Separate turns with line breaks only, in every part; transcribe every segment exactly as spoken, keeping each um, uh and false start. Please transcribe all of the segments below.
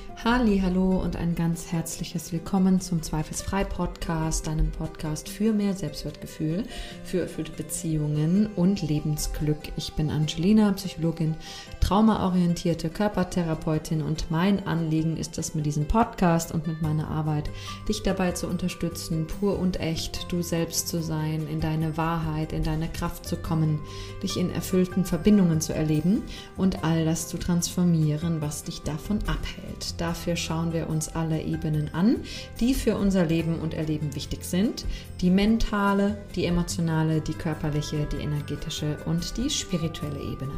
Halli, hallo und ein ganz herzliches Willkommen zum Zweifelsfrei-Podcast, deinem Podcast für mehr Selbstwertgefühl, für erfüllte Beziehungen und Lebensglück. Ich bin Angelina, Psychologin, traumaorientierte Körpertherapeutin und mein Anliegen ist es, mit diesem Podcast und mit meiner Arbeit dich dabei zu unterstützen, pur und echt du selbst zu sein, in deine Wahrheit, in deine Kraft zu kommen, dich in erfüllten Verbindungen zu erleben und all das zu transformieren, was dich davon abhält. Dafür schauen wir uns alle Ebenen an, die für unser Leben und Erleben wichtig sind. Die mentale, die emotionale, die körperliche, die energetische und die spirituelle Ebene.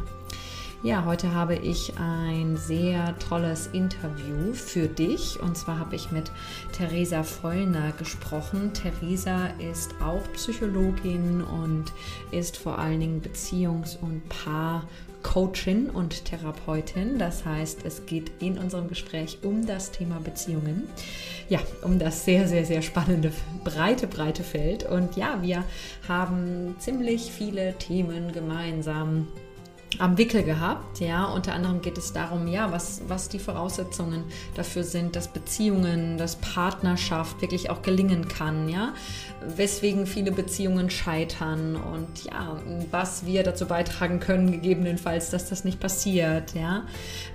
Ja, heute habe ich ein sehr tolles Interview für dich und zwar habe ich mit Theresa Vollner gesprochen. Theresa ist auch Psychologin und ist vor allen Dingen Beziehungs- und Paar- Coachin und Therapeutin. Das heißt, es geht in unserem Gespräch um das Thema Beziehungen. Ja, um das sehr, sehr, sehr spannende, breite, breite Feld. Und ja, wir haben ziemlich viele Themen gemeinsam am Wickel gehabt, ja, unter anderem geht es darum, ja, was, was die Voraussetzungen dafür sind, dass Beziehungen, dass Partnerschaft wirklich auch gelingen kann, ja, weswegen viele Beziehungen scheitern und ja, was wir dazu beitragen können, gegebenenfalls, dass das nicht passiert, ja,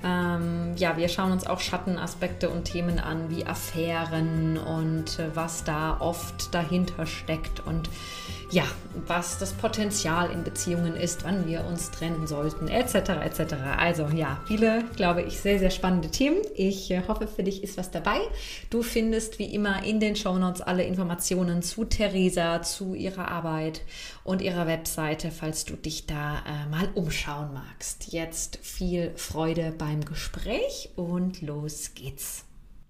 ähm, ja, wir schauen uns auch Schattenaspekte und Themen an, wie Affären und äh, was da oft dahinter steckt und ja, was das Potenzial in Beziehungen ist, wann wir uns trennen sollten, et cetera et cetera. Also ja, viele, glaube ich, sehr, sehr spannende Themen. Ich äh, hoffe, für dich ist was dabei. Du findest wie immer in den Shownotes alle Informationen zu Theresa, zu ihrer Arbeit und ihrer Webseite, falls du dich da äh, mal umschauen magst. Jetzt viel Freude beim Gespräch und los geht's.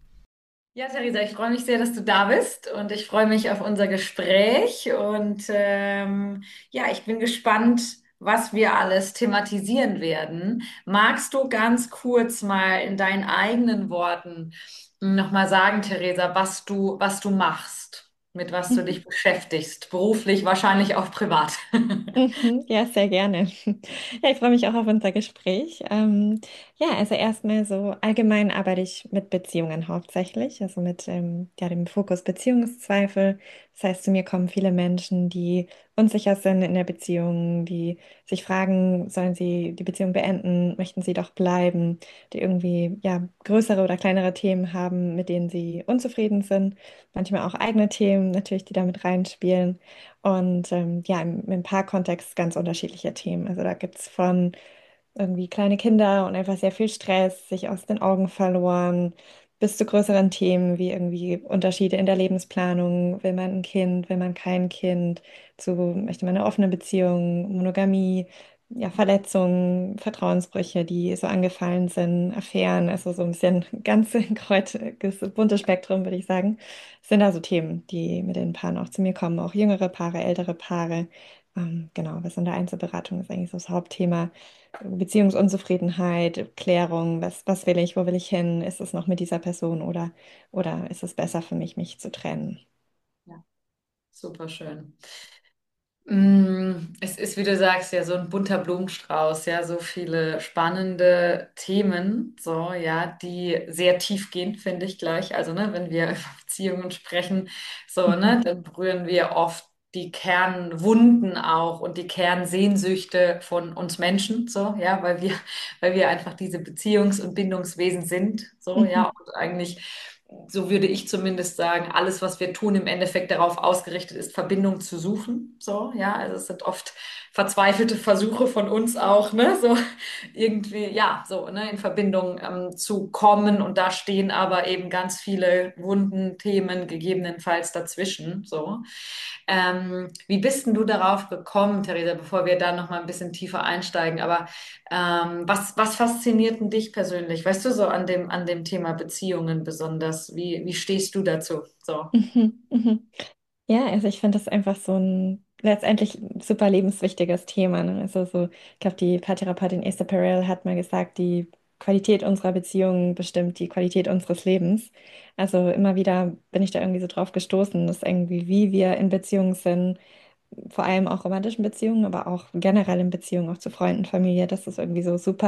Ja, Theresa, ich freue mich sehr, dass du da bist und ich freue mich auf unser Gespräch und ähm, ja, ich bin gespannt, was wir alles thematisieren werden. Magst du ganz kurz mal in deinen eigenen Worten nochmal sagen, Theresa, was du, was du machst, mit was du dich beschäftigst, beruflich, wahrscheinlich auch privat?
Mhm, ja, sehr gerne. Ja, ich freue mich auch auf unser Gespräch. Ähm, ja, also erstmal so allgemein arbeite ich mit Beziehungen hauptsächlich, also mit ähm, ja, dem Fokus Beziehungszweifel. Das heißt, zu mir kommen viele Menschen, die unsicher sind in der Beziehung, die sich fragen, sollen sie die Beziehung beenden, möchten sie doch bleiben, die irgendwie ja größere oder kleinere Themen haben, mit denen sie unzufrieden sind. Manchmal auch eigene Themen natürlich, die damit reinspielen. Und ähm, ja, im, im Paarkontext ganz unterschiedliche Themen. Also da gibt es von irgendwie kleine Kinder und einfach sehr viel Stress, sich aus den Augen verloren, bis zu größeren Themen wie irgendwie Unterschiede in der Lebensplanung. Will man ein Kind, will man kein Kind? Zu, möchte man eine offene Beziehung, Monogamie, ja, Verletzungen, Vertrauensbrüche, die so angefallen sind, Affären, also so ein bisschen ganz kreuz, buntes Spektrum, würde ich sagen, sind da so Themen, die mit den Paaren auch zu mir kommen, auch jüngere Paare, ältere Paare. Ähm, genau, was in der Einzelberatung ist eigentlich so das Hauptthema. Beziehungsunzufriedenheit, Klärung, was, was will ich, wo will ich hin? Ist es noch mit dieser Person oder, oder ist es besser für mich, mich zu trennen?
Ja, super schön. Mm, Es ist, wie du sagst, ja so ein bunter Blumenstrauß, ja, so viele spannende Themen, so, ja, die sehr tief gehen, finde ich gleich. Also, ne, wenn wir über Beziehungen sprechen, so, ne,
Mhm.
dann berühren wir oft die Kernwunden auch und die Kernsehnsüchte von uns Menschen, so, ja, weil wir, weil wir einfach diese Beziehungs- und Bindungswesen sind, so, ja,
Mhm.
und eigentlich so würde ich zumindest sagen, alles, was wir tun, im Endeffekt darauf ausgerichtet ist, Verbindung zu suchen. So, ja, also es sind oft verzweifelte Versuche von uns auch, ne, so irgendwie, ja, so, ne, in Verbindung ähm, zu kommen. Und da stehen aber eben ganz viele Wunden, Themen gegebenenfalls dazwischen. So. Ähm, wie bist denn du darauf gekommen, Theresa, bevor wir da noch mal ein bisschen tiefer einsteigen? Aber ähm, was, was fasziniert denn dich persönlich? Weißt du, so an dem, an dem Thema Beziehungen besonders? Wie, wie stehst du dazu? So.
Mhm. Mhm. Ja, also ich finde das einfach so ein letztendlich super lebenswichtiges Thema. Ne? Also so, ich glaube, die Paartherapeutin Esther Perel hat mal gesagt, die Qualität unserer Beziehungen bestimmt die Qualität unseres Lebens. Also immer wieder bin ich da irgendwie so drauf gestoßen, dass irgendwie, wie wir in Beziehungen sind, vor allem auch romantischen Beziehungen, aber auch generell in Beziehungen, auch zu Freunden, Familie, dass das irgendwie so super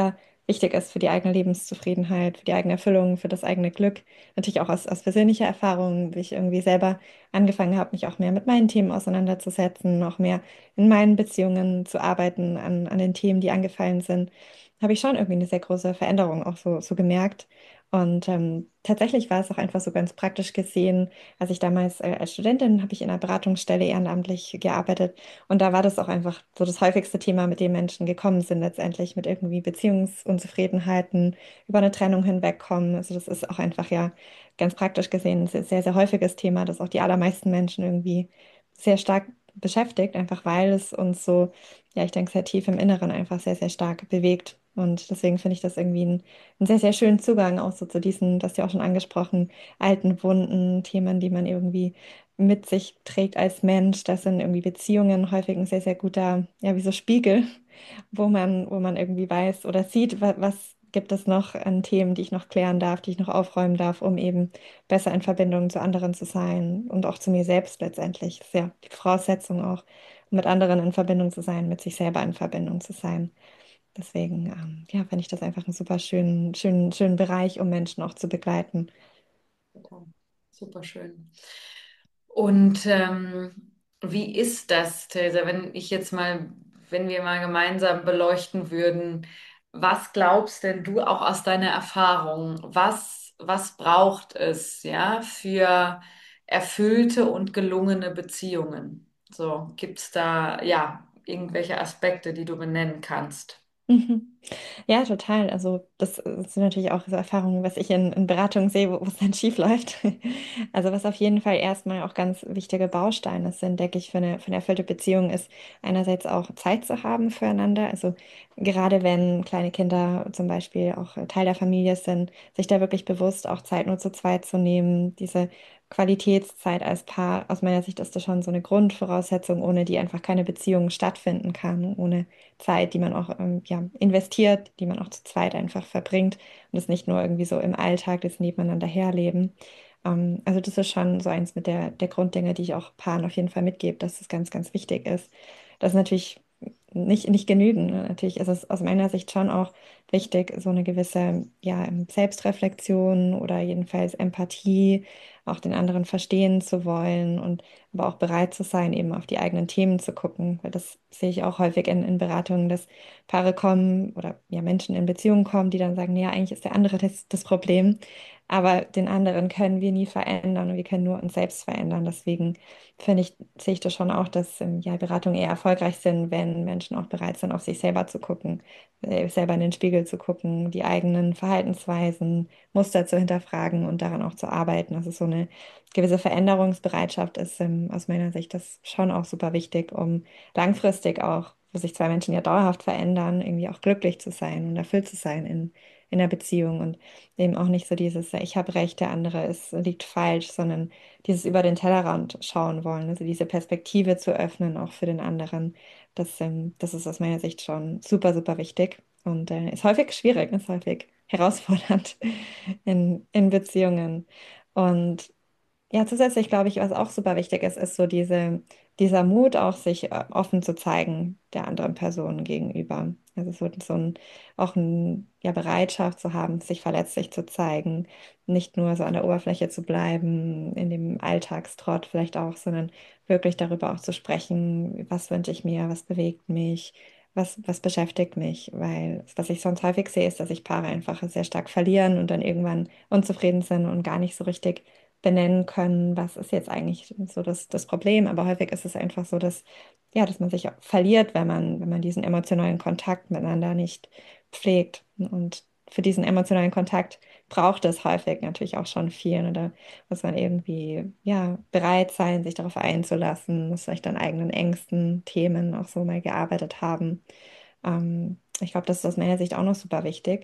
wichtig ist für die eigene Lebenszufriedenheit, für die eigene Erfüllung, für das eigene Glück. Natürlich auch aus, aus persönlicher Erfahrung, wie ich irgendwie selber angefangen habe, mich auch mehr mit meinen Themen auseinanderzusetzen, auch mehr in meinen Beziehungen zu arbeiten, an, an den Themen, die angefallen sind, habe ich schon irgendwie eine sehr große Veränderung auch so, so gemerkt. Und ähm, tatsächlich war es auch einfach so ganz praktisch gesehen, als ich damals äh, als Studentin habe ich in einer Beratungsstelle ehrenamtlich gearbeitet und da war das auch einfach so das häufigste Thema, mit dem Menschen gekommen sind, letztendlich mit irgendwie Beziehungsunzufriedenheiten, über eine Trennung hinwegkommen. Also das ist auch einfach ja ganz praktisch gesehen ein sehr, sehr sehr häufiges Thema, das auch die allermeisten Menschen irgendwie sehr stark beschäftigt, einfach weil es uns so, ja, ich denke, sehr tief im Inneren einfach sehr, sehr stark bewegt. Und deswegen finde ich das irgendwie ein, einen sehr, sehr schönen Zugang auch so zu diesen, das ja auch schon angesprochen, alten Wunden, Themen, die man irgendwie mit sich trägt als Mensch. Das sind irgendwie Beziehungen häufig ein sehr, sehr guter, ja, wie so Spiegel, wo man, wo man irgendwie weiß oder sieht, wa was gibt es noch an Themen, die ich noch klären darf, die ich noch aufräumen darf, um eben besser in Verbindung zu anderen zu sein und auch zu mir selbst letztendlich. Das ist ja die Voraussetzung auch, um mit anderen in Verbindung zu sein, mit sich selber in Verbindung zu sein. Deswegen, ähm, ja, finde ich das einfach einen super schönen, schönen, schönen Bereich, um Menschen auch zu begleiten.
Total. Super schön. Und ähm, wie ist das, Theresa, wenn ich jetzt mal, wenn wir mal gemeinsam beleuchten würden, was glaubst denn du auch aus deiner Erfahrung, was, was braucht es, ja, für erfüllte und gelungene Beziehungen? So, gibt es da, ja, irgendwelche Aspekte, die du benennen kannst?
Mhm. Ja, total. Also das äh, sind natürlich auch so Erfahrungen, was ich in, in Beratungen sehe, wo wo es dann schief läuft. Also was auf jeden Fall erstmal auch ganz wichtige Bausteine sind, denke ich, für eine, für eine erfüllte Beziehung ist einerseits auch Zeit zu haben füreinander. Also gerade wenn kleine Kinder zum Beispiel auch Teil der Familie sind, sich da wirklich bewusst auch Zeit nur zu zweit zu nehmen, diese Qualitätszeit als Paar. Aus meiner Sicht ist das schon so eine Grundvoraussetzung, ohne die einfach keine Beziehung stattfinden kann, ohne Zeit, die man auch ähm, ja, investiert, die man auch zu zweit einfach verbringt und es nicht nur irgendwie so im Alltag das Nebeneinander herleben. Ähm, also das ist schon so eins mit der, der Grunddinge, die ich auch Paaren auf jeden Fall mitgebe, dass das ganz, ganz wichtig ist. Das ist natürlich nicht, nicht genügen. Ne? Natürlich ist es aus meiner Sicht schon auch wichtig, so eine gewisse ja, Selbstreflexion oder jedenfalls Empathie, auch den anderen verstehen zu wollen und aber auch bereit zu sein, eben auf die eigenen Themen zu gucken, weil das sehe ich auch häufig in, in Beratungen, dass Paare kommen oder ja Menschen in Beziehungen kommen, die dann sagen, ja, eigentlich ist der andere das, das Problem, aber den anderen können wir nie verändern und wir können nur uns selbst verändern. Deswegen finde ich, sehe ich das schon auch, dass ähm, ja, Beratungen eher erfolgreich sind, wenn Menschen auch bereit sind, auf sich selber zu gucken, äh, selber in den Spiegel zu gucken, die eigenen Verhaltensweisen, Muster zu hinterfragen und daran auch zu arbeiten. Das ist so eine gewisse Veränderungsbereitschaft ist ähm, aus meiner Sicht das schon auch super wichtig, um langfristig auch, wo sich zwei Menschen ja dauerhaft verändern, irgendwie auch glücklich zu sein und erfüllt zu sein in, in der Beziehung und eben auch nicht so dieses, ich habe recht, der andere ist, liegt falsch, sondern dieses über den Tellerrand schauen wollen, also diese Perspektive zu öffnen, auch für den anderen. Das, ähm, das ist aus meiner Sicht schon super, super wichtig und äh, ist häufig schwierig, ist häufig herausfordernd in, in Beziehungen. Und ja, zusätzlich glaube ich, was auch super wichtig ist, ist so diese, dieser Mut, auch sich äh, offen zu zeigen der anderen Person gegenüber. Also so, so ein, auch ein, ja, Bereitschaft zu haben, sich verletzlich zu zeigen, nicht nur so an der Oberfläche zu bleiben, in dem Alltagstrott vielleicht auch, sondern wirklich darüber auch zu sprechen, was wünsche ich mir, was bewegt mich, was, was beschäftigt mich. Weil was ich sonst häufig sehe, ist, dass sich Paare einfach sehr stark verlieren und dann irgendwann unzufrieden sind und gar nicht so richtig benennen können, was ist jetzt eigentlich so das, das Problem. Aber häufig ist es einfach so, dass, ja, dass man sich auch verliert, wenn man, wenn man diesen emotionalen Kontakt miteinander nicht pflegt. Und für diesen emotionalen Kontakt braucht es häufig natürlich auch schon viel. Und da muss man irgendwie, ja, bereit sein, sich darauf einzulassen, muss vielleicht an eigenen Ängsten, Themen auch so mal gearbeitet haben. Ähm, ich glaube, das ist aus meiner Sicht auch noch super wichtig.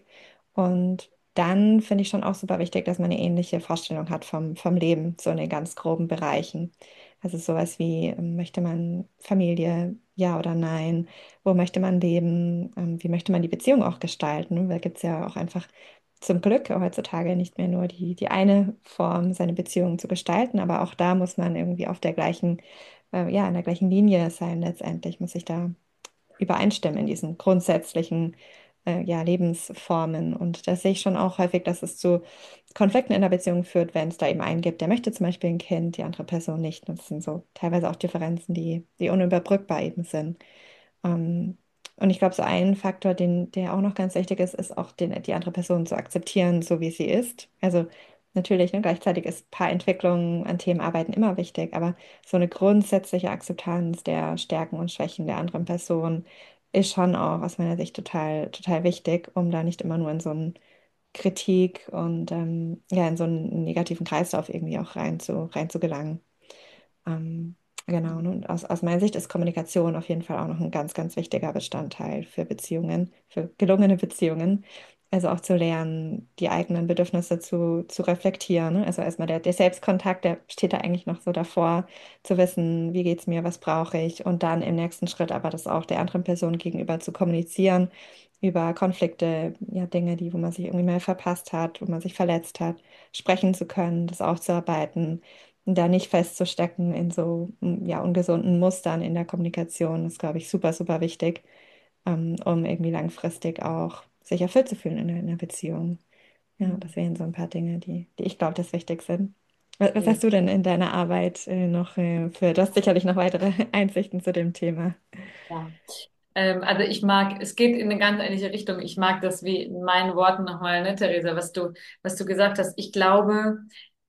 Und dann finde ich schon auch super wichtig, dass man eine ähnliche Vorstellung hat vom, vom Leben, so in den ganz groben Bereichen. Also sowas wie, ähm, möchte man Familie, ja oder nein? Wo möchte man leben? Ähm, wie möchte man die Beziehung auch gestalten? Da gibt es ja auch einfach zum Glück heutzutage nicht mehr nur die, die eine Form, seine Beziehung zu gestalten, aber auch da muss man irgendwie auf der gleichen, äh, ja, in der gleichen Linie sein letztendlich, muss sich da übereinstimmen in diesen grundsätzlichen äh, ja, Lebensformen. Und da sehe ich schon auch häufig, dass es zu Konflikten in der Beziehung führt, wenn es da eben einen gibt, der möchte zum Beispiel ein Kind, die andere Person nicht. Und das sind so teilweise auch Differenzen, die, die unüberbrückbar eben sind. Ähm, und ich glaube, so ein Faktor, den, der auch noch ganz wichtig ist, ist auch den, die andere Person zu akzeptieren, so wie sie ist. Also natürlich, ne, gleichzeitig ist Paarentwicklung, an Themen arbeiten immer wichtig, aber so eine grundsätzliche Akzeptanz der Stärken und Schwächen der anderen Person ist schon auch aus meiner Sicht total, total wichtig, um da nicht immer nur in so einen Kritik und ähm, ja, in so einen negativen Kreislauf irgendwie auch rein zu, rein zu gelangen. Ähm, genau, ne? Und aus, aus meiner Sicht ist Kommunikation auf jeden Fall auch noch ein ganz, ganz wichtiger Bestandteil für Beziehungen, für gelungene Beziehungen. Also auch zu lernen, die eigenen Bedürfnisse zu, zu reflektieren. Ne? Also erstmal der, der Selbstkontakt, der steht da eigentlich noch so davor, zu wissen, wie geht es mir, was brauche ich, und dann im nächsten Schritt aber das auch der anderen Person gegenüber zu kommunizieren, über Konflikte, ja, Dinge, die, wo man sich irgendwie mal verpasst hat, wo man sich verletzt hat, sprechen zu können, das aufzuarbeiten, da nicht festzustecken in so mm, ja, ungesunden Mustern in der Kommunikation, ist, glaube ich, super, super wichtig, ähm, um irgendwie langfristig auch sich erfüllt zu fühlen in, einer- in einer Beziehung. Ja, das wären so ein paar Dinge, die, die ich glaube, das wichtig sind. Was, was
Ja.
hast du denn in deiner Arbeit äh, noch äh, für, du hast sicherlich noch weitere Einsichten zu dem Thema.
Ja. Ähm, also ich mag, es geht in eine ganz ähnliche Richtung. Ich mag das wie in meinen Worten nochmal, ne, Theresa, was du, was du gesagt hast. Ich glaube,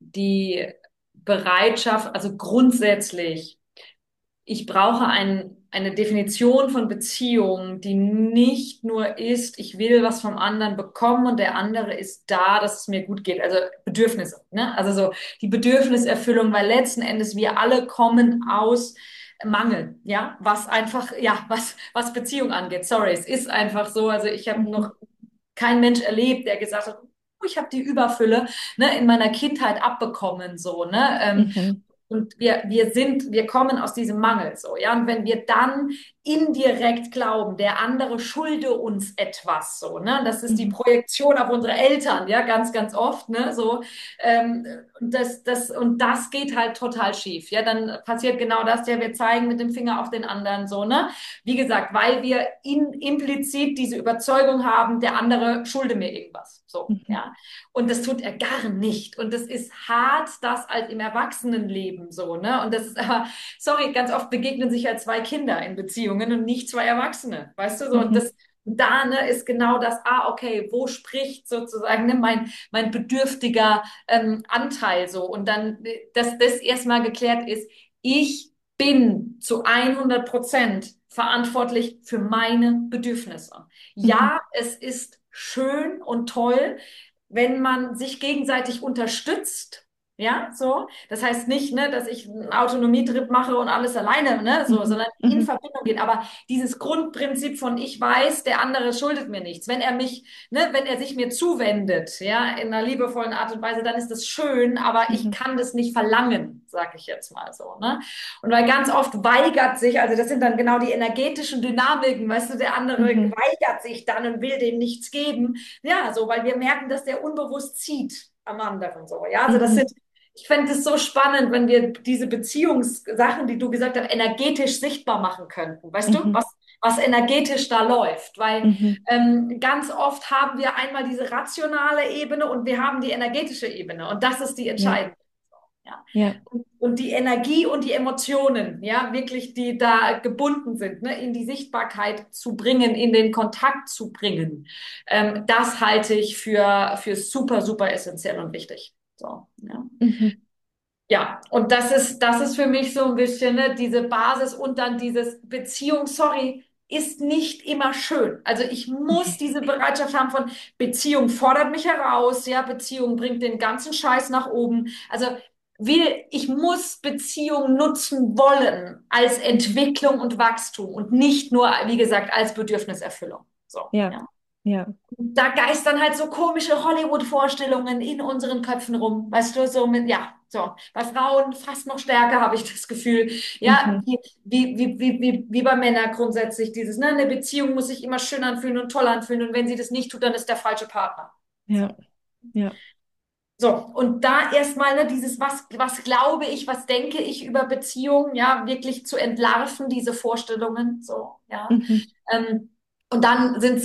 die Bereitschaft, also grundsätzlich, ich brauche ein, eine Definition von Beziehung, die nicht nur ist, ich will was vom anderen bekommen und der andere ist da, dass es mir gut geht. Also Bedürfnisse, ne? Also so die Bedürfniserfüllung, weil letzten Endes wir alle kommen aus Mangel, ja, was einfach, ja, was, was Beziehung angeht. Sorry, es ist einfach so. Also ich habe
Mhm.
noch keinen Mensch erlebt, der gesagt hat, oh, ich habe die Überfülle, ne, in meiner Kindheit abbekommen, so, ne? Ähm,
Mhm.
und wir, wir sind, wir kommen aus diesem Mangel so, ja. Und wenn wir dann indirekt glauben, der andere schulde uns etwas, so, ne, das ist die
Mhm.
Projektion auf unsere Eltern, ja, ganz, ganz oft, ne, so, ähm, und das, das, und das geht halt total schief, ja. Dann passiert genau das, ja, wir zeigen mit dem Finger auf den anderen, so, ne. Wie gesagt, weil wir in, implizit diese Überzeugung haben, der andere schulde mir irgendwas, so,
Mhm.
ja. Und das tut er gar nicht. Und das ist hart, das als im Erwachsenenleben so, ne? Und das ist aber, sorry, ganz oft begegnen sich ja zwei Kinder in Beziehungen und nicht zwei Erwachsene, weißt du so? Und
Mhm.
das, da, ne, ist genau das, ah, okay, wo spricht sozusagen, ne, mein, mein bedürftiger ähm, Anteil so? Und dann, dass das erstmal geklärt ist, ich bin zu hundert Prozent verantwortlich für meine Bedürfnisse.
Mhm.
Ja, es ist schön und toll, wenn man sich gegenseitig unterstützt, ja, so. Das heißt nicht, ne, dass ich einen Autonomietrip mache und alles alleine, ne, so,
Mhm.
sondern in
Mhm.
Verbindung geht. Aber dieses Grundprinzip von ich weiß, der andere schuldet mir nichts. Wenn er mich, ne, wenn er sich mir zuwendet, ja, in einer liebevollen Art und Weise, dann ist das schön, aber ich
Mhm.
kann das nicht verlangen, sage ich jetzt mal so, ne? Und weil ganz oft weigert sich, also das sind dann genau die energetischen Dynamiken, weißt du, der andere
Mhm.
weigert sich dann und will dem nichts geben. Ja, so, weil wir merken, dass der unbewusst zieht am anderen so. Ja, also das
Mhm.
sind, ich fände es so spannend, wenn wir diese Beziehungssachen, die du gesagt hast, energetisch sichtbar machen könnten. Weißt du,
Mhm.
was, was energetisch da läuft? Weil
Mhm.
ähm, ganz oft haben wir einmal diese rationale Ebene und wir haben die energetische Ebene. Und das ist die
Ja,
entscheidende. Ja.
ja.
Und, und die Energie und die Emotionen, ja, wirklich, die da gebunden sind, ne, in die Sichtbarkeit zu bringen, in den Kontakt zu bringen, ähm, das halte ich für, für super, super essentiell und wichtig. So, ja.
Mhm.
Ja, und das ist, das ist für mich so ein bisschen, ne, diese Basis und dann dieses Beziehung, sorry, ist nicht immer schön. Also ich muss
Nee.
diese Bereitschaft haben von Beziehung fordert mich heraus, ja, Beziehung bringt den ganzen Scheiß nach oben. Also will, ich muss Beziehung nutzen wollen als
Mhm.
Entwicklung und Wachstum und nicht nur, wie gesagt, als Bedürfniserfüllung. So,
Ja,
ja.
ja.
Da geistern halt so komische Hollywood-Vorstellungen in unseren Köpfen rum. Weißt du, so mit, ja, so. Bei Frauen fast noch stärker, habe ich das Gefühl. Ja,
Mhm.
wie, wie, wie, wie, wie, wie bei Männern grundsätzlich dieses, ne, eine Beziehung muss sich immer schön anfühlen und toll anfühlen. Und wenn sie das nicht tut, dann ist der falsche Partner. So.
Ja, ja.
So, und da erstmal, ne, dieses, was, was glaube ich, was denke ich über Beziehungen, ja, wirklich zu entlarven, diese Vorstellungen, so, ja.
Mhm.
Ähm, und dann sind es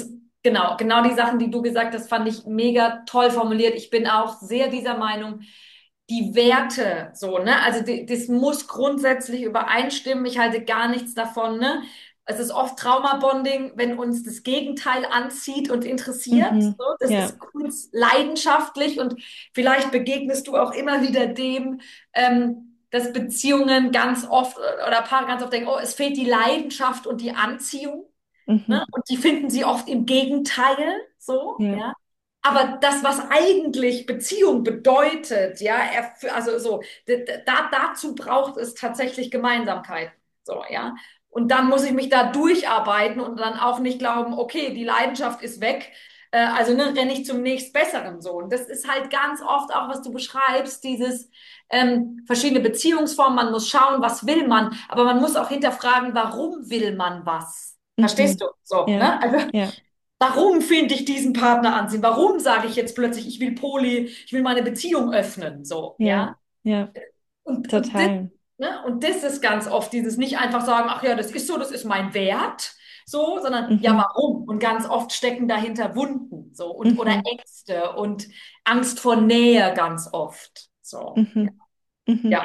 genau, genau die Sachen, die du gesagt hast, fand ich mega toll formuliert. Ich bin auch sehr dieser Meinung, die Werte, so, ne? Also die, das muss grundsätzlich übereinstimmen. Ich halte gar nichts davon, ne? Es ist oft Traumabonding, wenn uns das Gegenteil anzieht und interessiert.
Mhm.
So. Das
Ja.
ist kurz leidenschaftlich und vielleicht begegnest du auch immer wieder dem, ähm, dass Beziehungen ganz oft oder Paare ganz oft denken, oh, es fehlt die Leidenschaft und die Anziehung. Ne?
Mhm.
Und die finden sie oft im Gegenteil, so,
Ja.
ja. Aber das, was eigentlich Beziehung bedeutet, ja, er, also so, da, dazu braucht es tatsächlich Gemeinsamkeit, so, ja. Und dann muss ich mich da durcharbeiten und dann auch nicht glauben, okay, die Leidenschaft ist weg, äh, also ne, renne ich zum nächstbesseren, so. Und das ist halt ganz oft auch, was du beschreibst, dieses ähm, verschiedene Beziehungsformen. Man muss schauen, was will man, aber man muss auch hinterfragen, warum will man was? Verstehst
Mhm.
du? So,
Ja.
ne? Also,
Ja.
warum finde ich diesen Partner anziehen? Warum sage ich jetzt plötzlich, ich will Poly, ich will meine Beziehung öffnen? So,
Ja.
ja.
Ja.
Und, und das,
Total.
ne? Und das ist ganz oft dieses nicht einfach sagen, ach ja, das ist so, das ist mein Wert, so, sondern ja,
Mhm.
warum? Und ganz oft stecken dahinter Wunden, so, und oder
Mhm.
Ängste und Angst vor Nähe ganz oft. So, ja.
Mhm. Mhm.
Ja.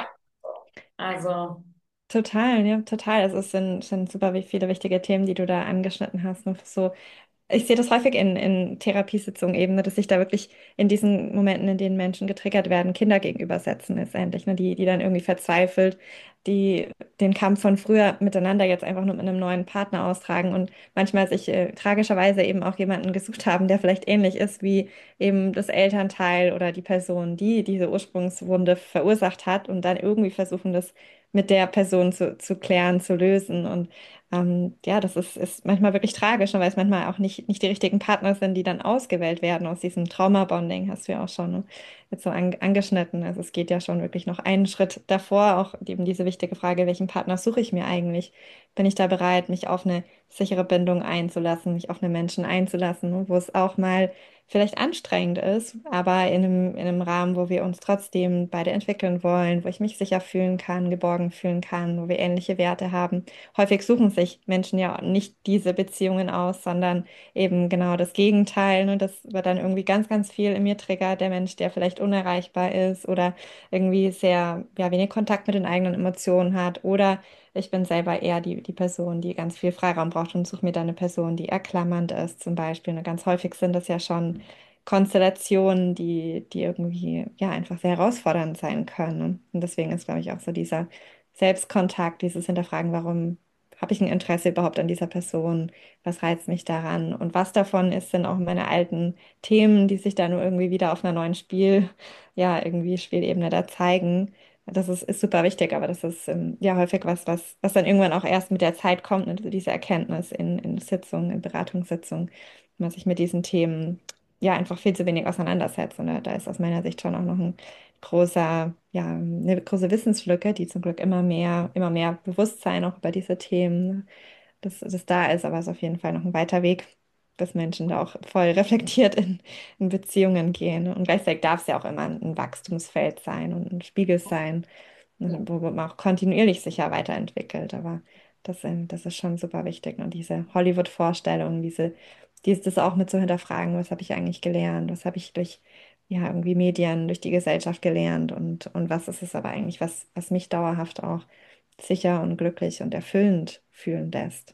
Also,
Total, ja, total. Also es sind, sind super wi- viele wichtige Themen, die du da angeschnitten hast. Und so, ich sehe das häufig in, in Therapiesitzungen eben, ne, dass sich da wirklich in diesen Momenten, in denen Menschen getriggert werden, Kinder gegenübersetzen letztendlich, ne, die, die dann irgendwie verzweifelt, die den Kampf von früher miteinander jetzt einfach nur mit einem neuen Partner austragen und manchmal sich äh, tragischerweise eben auch jemanden gesucht haben, der vielleicht ähnlich ist wie eben das Elternteil oder die Person, die diese Ursprungswunde verursacht hat und dann irgendwie versuchen, das mit der Person zu, zu klären, zu lösen. Und ähm, ja, das ist, ist manchmal wirklich tragisch, ne, weil es manchmal auch nicht, nicht die richtigen Partner sind, die dann ausgewählt werden aus diesem Trauma-Bonding, hast du ja auch schon, ne, jetzt so an, angeschnitten. Also es geht ja schon wirklich noch einen Schritt davor, auch eben diese wichtige Frage, welchen Partner suche ich mir eigentlich? Bin ich da bereit, mich auf eine sichere Bindung einzulassen, mich auf einen Menschen einzulassen, ne, wo es auch mal vielleicht anstrengend ist, aber in einem, in einem Rahmen, wo wir uns trotzdem beide entwickeln wollen, wo ich mich sicher fühlen kann, geborgen fühlen kann, wo wir ähnliche Werte haben. Häufig suchen sich Menschen ja nicht diese Beziehungen aus, sondern eben genau das Gegenteil. Ne? Das wird dann irgendwie ganz, ganz viel in mir triggert, der Mensch, der vielleicht unerreichbar ist oder irgendwie sehr, ja, wenig Kontakt mit den eigenen Emotionen hat oder ich bin selber eher die, die Person, die ganz viel Freiraum braucht und suche mir dann eine Person, die eher klammernd ist, zum Beispiel. Und ganz häufig sind das ja schon Konstellationen, die, die irgendwie ja einfach sehr herausfordernd sein können. Und deswegen ist, glaube ich, auch so dieser Selbstkontakt, dieses Hinterfragen, warum habe ich ein Interesse überhaupt an dieser Person? Was reizt mich daran? Und was davon ist denn auch meine alten Themen, die sich da nur irgendwie wieder auf einer neuen Spiel, ja, irgendwie Spielebene da zeigen? Das ist, ist super wichtig, aber das ist ähm, ja häufig was, was, was dann irgendwann auch erst mit der Zeit kommt, ne, diese Erkenntnis in, in Sitzungen, in Beratungssitzungen, wenn man sich mit diesen Themen ja einfach viel zu wenig auseinandersetzt. Und da, da ist aus meiner Sicht schon auch noch ein großer, ja, eine große Wissenslücke, die zum Glück immer mehr, immer mehr Bewusstsein auch über diese Themen, dass das da ist, aber es ist auf jeden Fall noch ein weiter Weg, bis Menschen da auch voll reflektiert in, in Beziehungen gehen. Und gleichzeitig darf es ja auch immer ein Wachstumsfeld sein und ein Spiegel sein,
ja.
wo man auch kontinuierlich sich ja weiterentwickelt. Aber das, ähm, das ist schon super wichtig. Und diese Hollywood-Vorstellung, diese, dieses das auch mit zu hinterfragen, was habe ich eigentlich gelernt, was habe ich durch ja, irgendwie Medien, durch die Gesellschaft gelernt und, und was ist es aber eigentlich, was, was mich dauerhaft auch sicher und glücklich und erfüllend fühlen lässt.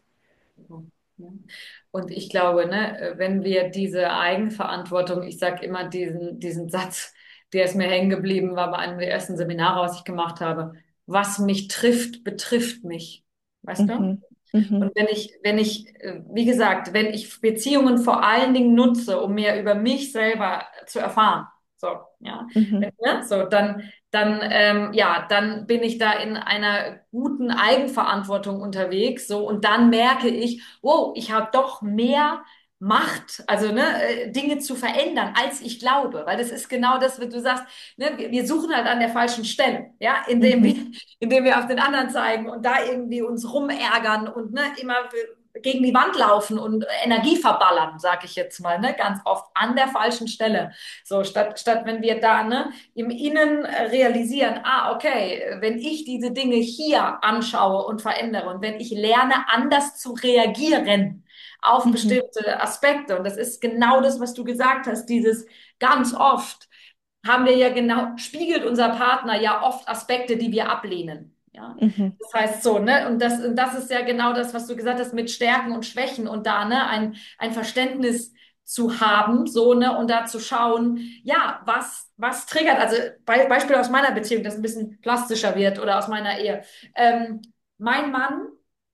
Ja. Und ich glaube, ne, wenn wir diese Eigenverantwortung, ich sage immer diesen, diesen Satz, der ist mir hängen geblieben, war bei einem der ersten Seminare, was ich gemacht habe. Was mich trifft, betrifft mich. Weißt du?
Mhm. Mhm.
Und wenn ich, wenn ich, äh, wie gesagt, wenn ich Beziehungen vor allen Dingen nutze, um mehr über mich selber zu erfahren, so, ja,
Mhm.
wenn, ne, so, dann, dann, ähm, ja, dann bin ich da in einer guten Eigenverantwortung unterwegs, so, und dann merke ich, wow, ich habe doch mehr Macht, also ne, äh, Dinge zu verändern, als ich glaube, weil das ist genau das, was du sagst, ne, wir, wir suchen halt an der falschen Stelle, ja, indem wir,
Mhm.
indem wir auf den anderen zeigen und da irgendwie uns rumärgern und ne, immer gegen die Wand laufen und Energie verballern, sage ich jetzt mal, ne, ganz oft an der falschen Stelle. So statt statt wenn wir da ne im Innen realisieren, ah okay, wenn ich diese Dinge hier anschaue und verändere und wenn ich lerne anders zu reagieren auf
Mhm.
bestimmte Aspekte. Und das ist genau das, was du gesagt hast, dieses ganz oft haben wir ja genau, spiegelt unser Partner ja oft Aspekte, die wir ablehnen. Ja,
Mhm.
das heißt so, ne? Und das, und das ist ja genau das, was du gesagt hast mit Stärken und Schwächen und da, ne, ein, ein Verständnis zu haben, so, ne, und da zu schauen, ja, was, was triggert, also Be Beispiel aus meiner Beziehung, das ein bisschen plastischer wird oder aus meiner Ehe. Ähm, mein Mann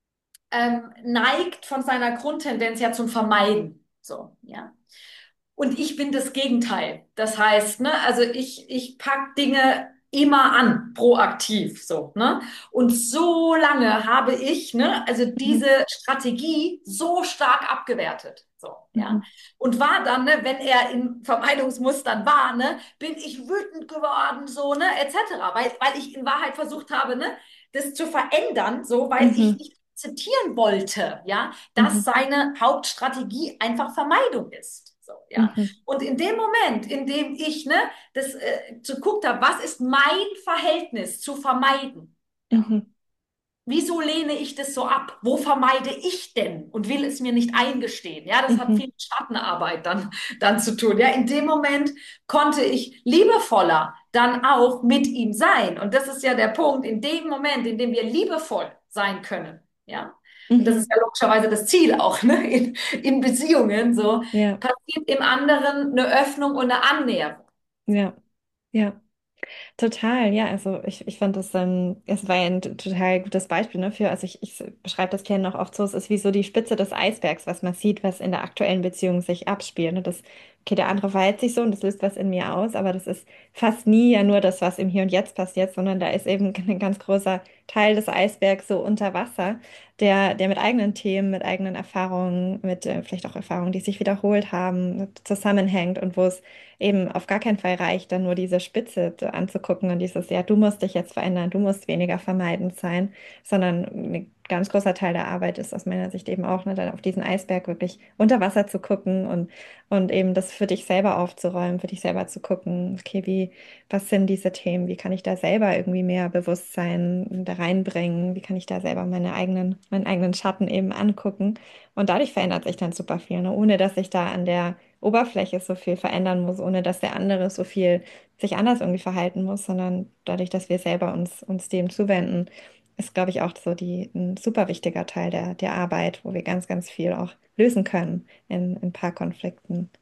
ähm, neigt von seiner Grundtendenz ja zum Vermeiden. So, ja. Und ich bin das Gegenteil. Das heißt, ne, also ich, ich pack Dinge immer an, proaktiv, so, ne? Und so lange habe ich, ne, also
Mhm.
diese Strategie so stark abgewertet, so, ja?
Mhm.
Und war dann, ne, wenn er in Vermeidungsmustern war, ne, bin ich wütend geworden, so, ne, et cetera. Weil, weil ich in Wahrheit versucht habe, ne, das zu verändern, so, weil ich
Mhm.
nicht akzeptieren wollte, ja, dass
Mhm.
seine Hauptstrategie einfach Vermeidung ist. So, ja.
Mhm.
Und in dem Moment, in dem ich ne, das äh, geguckt habe, was ist mein Verhältnis zu vermeiden? Ja.
Mhm.
Wieso lehne ich das so ab? Wo vermeide ich denn und will es mir nicht eingestehen? Ja, das hat viel
Mhm.
mit Schattenarbeit dann, dann zu tun. Ja, in dem Moment konnte ich liebevoller dann auch mit ihm sein. Und das ist ja der Punkt, in dem Moment, in dem wir liebevoll sein können. Ja, und das ist
Mhm.
ja logischerweise das Ziel auch, ne? In, in Beziehungen so,
Ja,
passiert im anderen eine Öffnung und eine Annäherung.
ja, ja. Total, ja, also ich, ich fand das, ähm, es war ja ein t- total gutes Beispiel, ne, für, also ich, ich beschreibe das gerne auch oft so, es ist wie so die Spitze des Eisbergs, was man sieht, was in der aktuellen Beziehung sich abspielt. Ne? Das, okay, der andere verhält sich so und das löst was in mir aus, aber das ist fast nie ja nur das, was im Hier und Jetzt passiert, sondern da ist eben ein ganz großer Teil des Eisbergs so unter Wasser, der, der mit eigenen Themen, mit eigenen Erfahrungen, mit äh, vielleicht auch Erfahrungen, die sich wiederholt haben, zusammenhängt und wo es eben auf gar keinen Fall reicht, dann nur diese Spitze zu- anzugucken und dieses, ja, du musst dich jetzt verändern, du musst weniger vermeidend sein, sondern ein ganz großer Teil der Arbeit ist aus meiner Sicht eben auch, ne, dann auf diesen Eisberg wirklich unter Wasser zu gucken und, und eben das für dich selber aufzuräumen, für dich selber zu gucken, okay, wie, was sind diese Themen, wie kann ich da selber irgendwie mehr Bewusstsein da reinbringen, wie kann ich da selber meine eigenen, meinen eigenen Schatten eben angucken und dadurch verändert sich dann super viel, ne, ohne dass ich da an der Oberfläche so viel verändern muss, ohne dass der andere so viel sich anders irgendwie verhalten muss, sondern dadurch, dass wir selber uns, uns dem zuwenden, ist, glaube ich, auch so die, ein super wichtiger Teil der, der Arbeit, wo wir ganz, ganz viel auch lösen können in, in Paarkonflikten.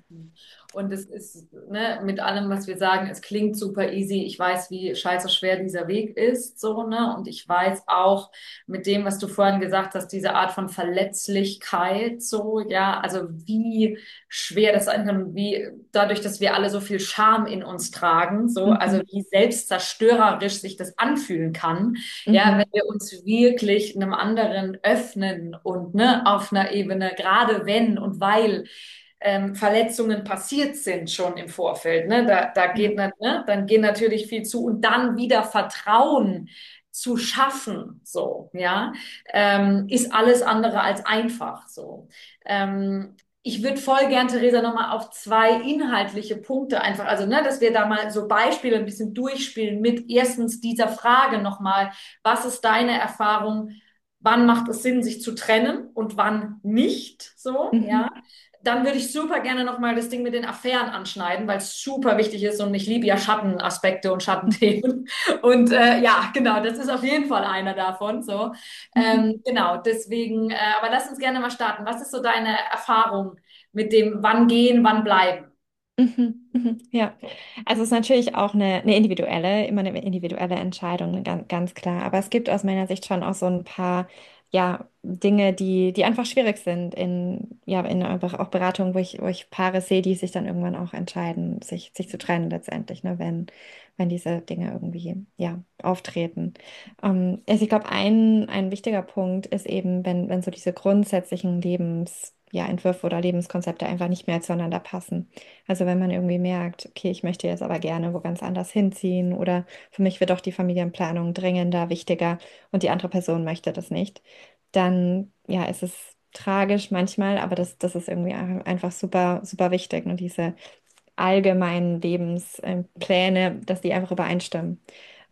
Und es ist, ne, mit allem, was wir sagen, es klingt super easy. Ich weiß, wie scheiße schwer dieser Weg ist, so, ne? Und ich weiß auch mit dem, was du vorhin gesagt hast, diese Art von Verletzlichkeit, so, ja, also wie schwer das sein kann, wie dadurch, dass wir alle so viel Scham in uns tragen, so, also
Mhm.
wie selbstzerstörerisch sich das anfühlen kann, ja, wenn
Mhm.
wir uns wirklich einem anderen öffnen und, ne, auf einer Ebene, gerade wenn und weil ähm, Verletzungen passiert sind schon im Vorfeld. Ne? Da, da
Ja.
geht, ne, dann gehen natürlich viel zu und dann wieder Vertrauen zu schaffen, so, ja, ähm, ist alles andere als einfach, so. Ähm, ich würde voll gern, Theresa, nochmal auf zwei inhaltliche Punkte einfach, also, ne, dass wir da mal so Beispiele ein bisschen durchspielen mit erstens dieser Frage nochmal, was ist deine Erfahrung, wann macht es Sinn, sich zu trennen und wann nicht, so, ja.
Mhm.
Dann würde ich super gerne nochmal das Ding mit den Affären anschneiden, weil es super wichtig ist und ich liebe ja Schattenaspekte und Schattenthemen. Und äh, ja, genau, das ist auf jeden Fall einer davon. So,
Mhm.
ähm, genau, deswegen, äh, aber lass uns gerne mal starten. Was ist so deine Erfahrung mit dem wann gehen, wann bleiben?
Mhm. Mhm. Ja, also es ist natürlich auch eine, eine individuelle, immer eine individuelle Entscheidung, ganz, ganz klar. Aber es gibt aus meiner Sicht schon auch so ein paar, ja, Dinge, die, die einfach schwierig sind in, ja, in einfach auch Beratungen, wo ich, wo ich Paare sehe, die sich dann irgendwann auch entscheiden, sich, sich zu trennen letztendlich, ne, wenn, wenn diese Dinge irgendwie, ja, auftreten. Ähm, also ich glaube, ein, ein wichtiger Punkt ist eben, wenn, wenn so diese grundsätzlichen Lebens, ja, Entwürfe oder Lebenskonzepte einfach nicht mehr zueinander passen. Also wenn man irgendwie merkt, okay, ich möchte jetzt aber gerne wo ganz anders hinziehen oder für mich wird doch die Familienplanung dringender, wichtiger und die andere Person möchte das nicht, dann ja, ist es tragisch manchmal, aber das, das ist irgendwie ein- einfach super, super wichtig, ne? Diese allgemeinen Lebenspläne, dass die einfach übereinstimmen.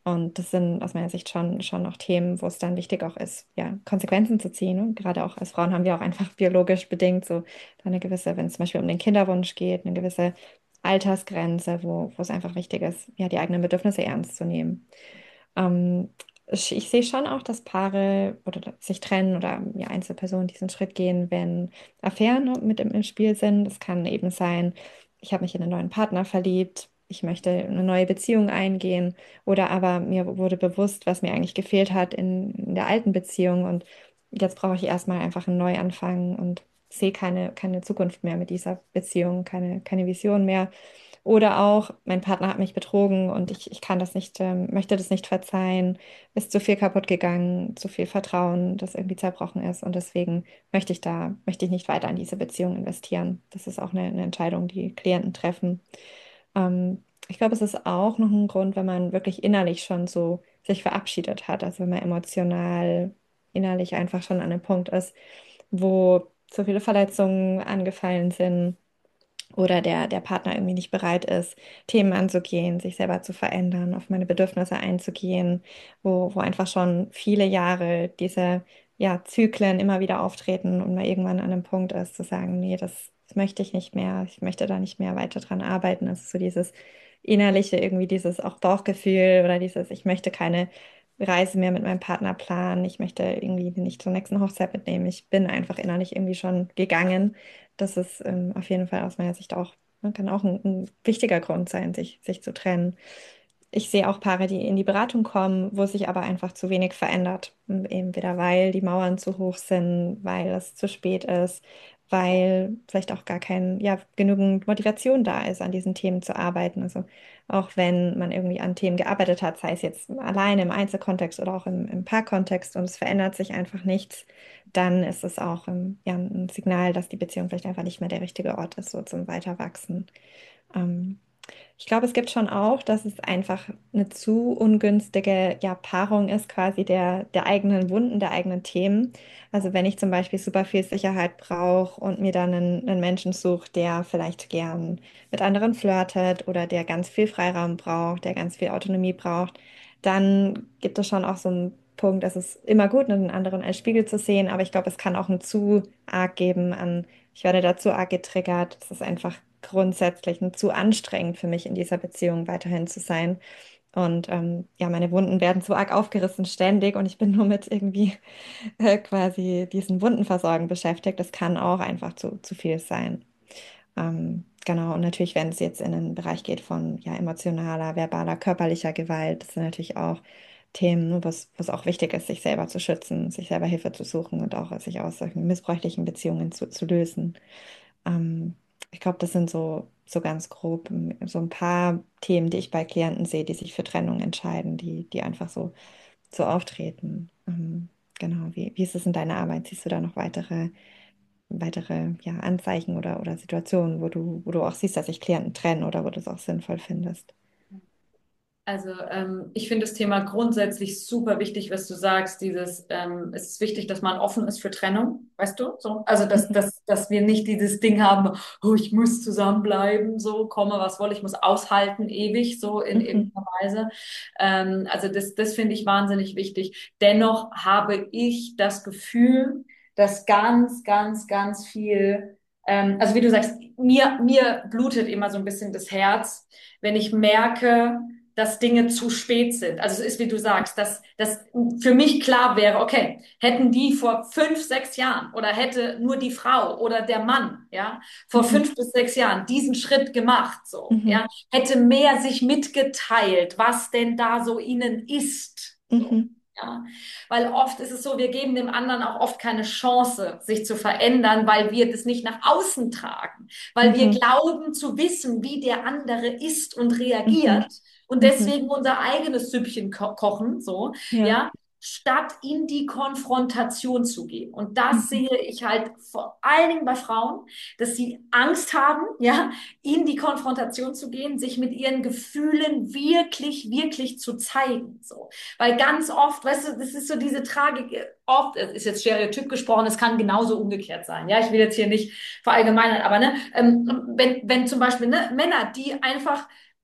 Und das sind aus meiner Sicht schon, schon noch Themen, wo es dann wichtig auch ist, ja, Konsequenzen zu ziehen. Und gerade auch als Frauen haben wir auch einfach biologisch bedingt so eine gewisse, wenn es zum Beispiel um den Kinderwunsch geht, eine gewisse Altersgrenze, wo, wo es einfach wichtig ist, ja, die eigenen Bedürfnisse ernst zu nehmen. Ähm, ich, ich sehe schon auch, dass Paare oder sich trennen oder ja, Einzelpersonen diesen Schritt gehen, wenn Affären mit im, im Spiel sind. Es kann eben sein, ich habe mich in einen neuen Partner verliebt, ich möchte eine neue Beziehung eingehen oder aber mir wurde bewusst, was mir eigentlich gefehlt hat in, in der alten Beziehung und jetzt brauche ich erstmal einfach einen Neuanfang und sehe keine, keine Zukunft mehr mit dieser Beziehung, keine, keine Vision mehr. Oder auch, mein Partner hat mich betrogen und ich, ich kann das nicht, ähm, möchte das nicht verzeihen, ist zu viel kaputt gegangen, zu viel Vertrauen, das irgendwie zerbrochen ist. Und deswegen möchte ich da, möchte ich nicht weiter in diese Beziehung investieren. Das ist auch eine, eine Entscheidung, die Klienten treffen. Ähm, ich glaube, es ist auch noch ein Grund, wenn man wirklich innerlich schon so sich verabschiedet hat, also wenn man emotional, innerlich einfach schon an einem Punkt ist, wo so viele Verletzungen angefallen sind oder der, der Partner irgendwie nicht bereit ist, Themen anzugehen, sich selber zu verändern, auf meine Bedürfnisse einzugehen, wo, wo einfach schon viele Jahre diese ja, Zyklen immer wieder auftreten und man irgendwann an einem Punkt ist, zu sagen, nee, das, das möchte ich nicht mehr, ich möchte da nicht mehr weiter dran arbeiten. Das ist so dieses innerliche, irgendwie dieses auch Bauchgefühl oder dieses, ich möchte keine Reise mehr mit meinem Partner planen, ich möchte irgendwie nicht zur nächsten Hochzeit mitnehmen. Ich bin einfach innerlich irgendwie schon gegangen. Das ist ähm, auf jeden Fall aus meiner Sicht auch, ne, kann auch ein, ein wichtiger Grund sein, sich, sich zu trennen. Ich sehe auch Paare, die in die Beratung kommen, wo sich aber einfach zu wenig verändert. Entweder weil die Mauern zu hoch sind, weil es zu spät ist, weil vielleicht auch gar kein, ja, genügend Motivation da ist, an diesen Themen zu arbeiten. Also auch wenn man irgendwie an Themen gearbeitet hat, sei es jetzt alleine im Einzelkontext oder auch im, im Paarkontext und es verändert sich einfach nichts, dann ist es auch ähm, ja, ein Signal, dass die Beziehung vielleicht einfach nicht mehr der richtige Ort ist, so zum Weiterwachsen. Ähm, Ich glaube, es gibt schon auch, dass es einfach eine zu ungünstige, ja, Paarung ist, quasi der, der eigenen Wunden, der eigenen Themen. Also wenn ich zum Beispiel super viel Sicherheit brauche und mir dann einen, einen Menschen suche, der vielleicht gern mit anderen flirtet oder der ganz viel Freiraum braucht, der ganz viel Autonomie braucht, dann gibt es schon auch so einen Punkt, dass es immer gut, einen anderen als Spiegel zu sehen, aber ich glaube, es kann auch ein zu arg geben an, ich werde da zu arg getriggert. Es ist einfach grundsätzlich und zu anstrengend für mich in dieser Beziehung weiterhin zu sein. Und ähm, ja, meine Wunden werden zu arg aufgerissen ständig und ich bin nur mit irgendwie äh, quasi diesen Wundenversorgen beschäftigt. Das kann auch einfach zu, zu viel sein. Ähm, genau, und natürlich, wenn es jetzt in den Bereich geht von ja, emotionaler, verbaler, körperlicher Gewalt, das sind natürlich auch Themen, ne, was, was auch wichtig ist, sich selber zu schützen, sich selber Hilfe zu suchen und auch sich aus solchen missbräuchlichen Beziehungen zu, zu lösen. Ähm, Ich glaube, das sind so, so ganz grob ähm, so ein paar Themen, die ich bei Klienten sehe, die sich für Trennung entscheiden, die, die einfach so, so auftreten. Ähm, genau, wie, wie ist es in deiner Arbeit? Siehst du da noch weitere, weitere ja, Anzeichen oder, oder Situationen, wo du, wo du auch siehst, dass sich Klienten trennen oder wo du es auch sinnvoll findest?
Also ähm, ich finde das Thema grundsätzlich super wichtig, was du sagst. Dieses, ähm, es ist wichtig, dass man offen ist für Trennung, weißt du? So, also dass,
Mhm.
dass, dass wir nicht dieses Ding haben, oh, ich muss zusammenbleiben, so komme was wolle, ich muss aushalten ewig, so in
Mhm.
irgendeiner Weise. Ähm, also das, das finde ich wahnsinnig wichtig. Dennoch habe ich das Gefühl, dass ganz, ganz, ganz viel, ähm, also wie du sagst, mir, mir blutet immer so ein bisschen das Herz, wenn ich merke, dass Dinge zu spät sind. Also es ist, wie du sagst, dass, dass für mich klar wäre, okay, hätten die vor fünf, sechs Jahren oder hätte nur die Frau oder der Mann, ja, vor
Mhm.
fünf bis sechs Jahren diesen Schritt gemacht, so, ja,
Mhm.
hätte mehr sich mitgeteilt, was denn da so ihnen ist, so.
Mhm.
Ja, weil oft ist es so, wir geben dem anderen auch oft keine Chance, sich zu verändern, weil wir das nicht nach außen tragen, weil wir
Mhm.
glauben zu wissen, wie der andere ist und reagiert
Mhm.
und
Mhm.
deswegen unser eigenes Süppchen ko kochen, so,
Ja.
ja, statt in die Konfrontation zu gehen. Und das
Mhm.
sehe ich halt vor allen Dingen bei Frauen, dass sie Angst haben, ja, in die Konfrontation zu gehen, sich mit ihren Gefühlen wirklich, wirklich zu zeigen, so. Weil ganz oft, weißt du, das ist so diese Tragik, oft, es ist jetzt Stereotyp gesprochen, es kann genauso umgekehrt sein. Ja, ich will jetzt hier nicht verallgemeinern, aber ne, ähm, wenn, wenn zum Beispiel ne, Männer, die einfach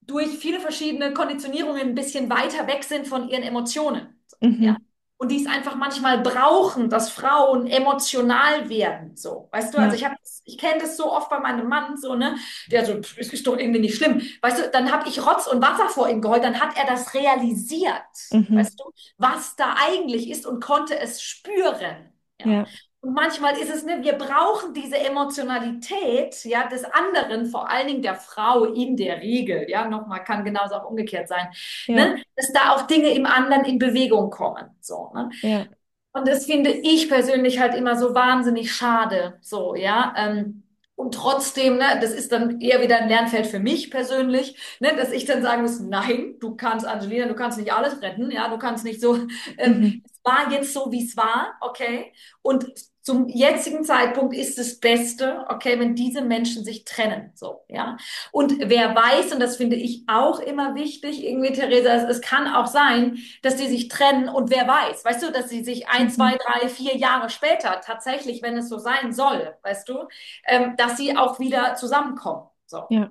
durch viele verschiedene Konditionierungen ein bisschen weiter weg sind von ihren Emotionen. Ja.
Mhm.
Und die es einfach manchmal brauchen, dass Frauen emotional werden, so. Weißt du, also
Ja.
ich habe, ich kenne das so oft bei meinem Mann, so, ne, der so, "Pff, es ist doch irgendwie nicht schlimm." Weißt du, dann habe ich Rotz und Wasser vor ihm geheult, dann hat er das realisiert,
Mhm.
weißt du, was da eigentlich ist und konnte es spüren. Ja.
Ja.
Und manchmal ist es, ne, wir brauchen diese Emotionalität, ja, des anderen, vor allen Dingen der Frau in der Regel, ja, nochmal, kann genauso auch umgekehrt sein,
Ja.
ne, dass da auch Dinge im anderen in Bewegung kommen, so, ne.
Ja.
Und das finde ich persönlich halt immer so wahnsinnig schade, so, ja, ähm, und trotzdem, ne, das ist dann eher wieder ein Lernfeld für mich persönlich, ne, dass ich dann sagen muss, nein, du kannst, Angelina, du kannst nicht alles retten, ja, du kannst nicht so, ähm,
Mhm.
es war jetzt so, wie es war, okay, und zum jetzigen Zeitpunkt ist das Beste, okay, wenn diese Menschen sich trennen, so, ja. Und wer weiß, und das finde ich auch immer wichtig, irgendwie, Theresa, es, es kann auch sein, dass die sich trennen und wer weiß, weißt du, dass sie sich ein, zwei,
Mhm.
drei, vier Jahre später tatsächlich, wenn es so sein soll, weißt du, ähm, dass sie auch wieder zusammenkommen, so.
Ja.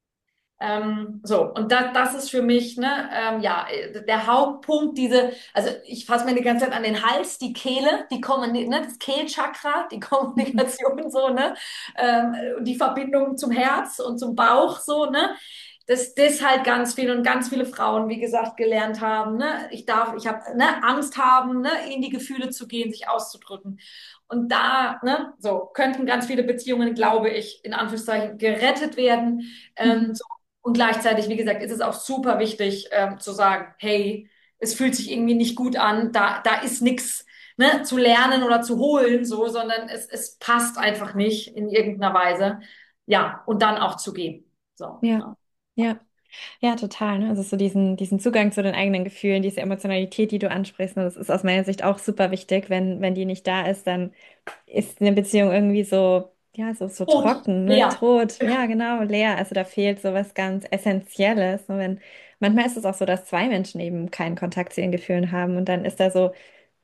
Ähm, so, und da, das ist für mich, ne, ähm, ja, der Hauptpunkt, diese, also ich fasse mir die ganze Zeit an den Hals, die Kehle, die Kommuni ne, das Kehlchakra, die
Mhm.
Kommunikation, so, ne, ähm, die Verbindung zum Herz und zum Bauch, so, ne, dass das halt ganz viel und ganz viele Frauen, wie gesagt, gelernt haben, ne, ich darf, ich habe, ne, Angst haben, ne, in die Gefühle zu gehen, sich auszudrücken. Und da, ne, so, könnten ganz viele Beziehungen, glaube ich, in Anführungszeichen gerettet werden. Ähm,
Mhm.
so, und gleichzeitig, wie gesagt, ist es auch super wichtig, ähm, zu sagen, hey, es fühlt sich irgendwie nicht gut an, da, da ist nichts, ne, zu lernen oder zu holen, so, sondern es, es passt einfach nicht in irgendeiner Weise. Ja, und dann auch zu gehen. So,
Ja.
ja.
Ja. Ja, total. Ne? Also so diesen, diesen Zugang zu den eigenen Gefühlen, diese Emotionalität, die du ansprichst, ne? Das ist aus meiner Sicht auch super wichtig. Wenn, wenn die nicht da ist, dann ist eine Beziehung irgendwie so, ja, so, so
Tot,
trocken, ne?
leer.
Tot. Ja, genau, leer. Also da fehlt so was ganz Essentielles. Ne? Wenn, manchmal ist es auch so, dass zwei Menschen eben keinen Kontakt zu ihren Gefühlen haben und dann ist da so,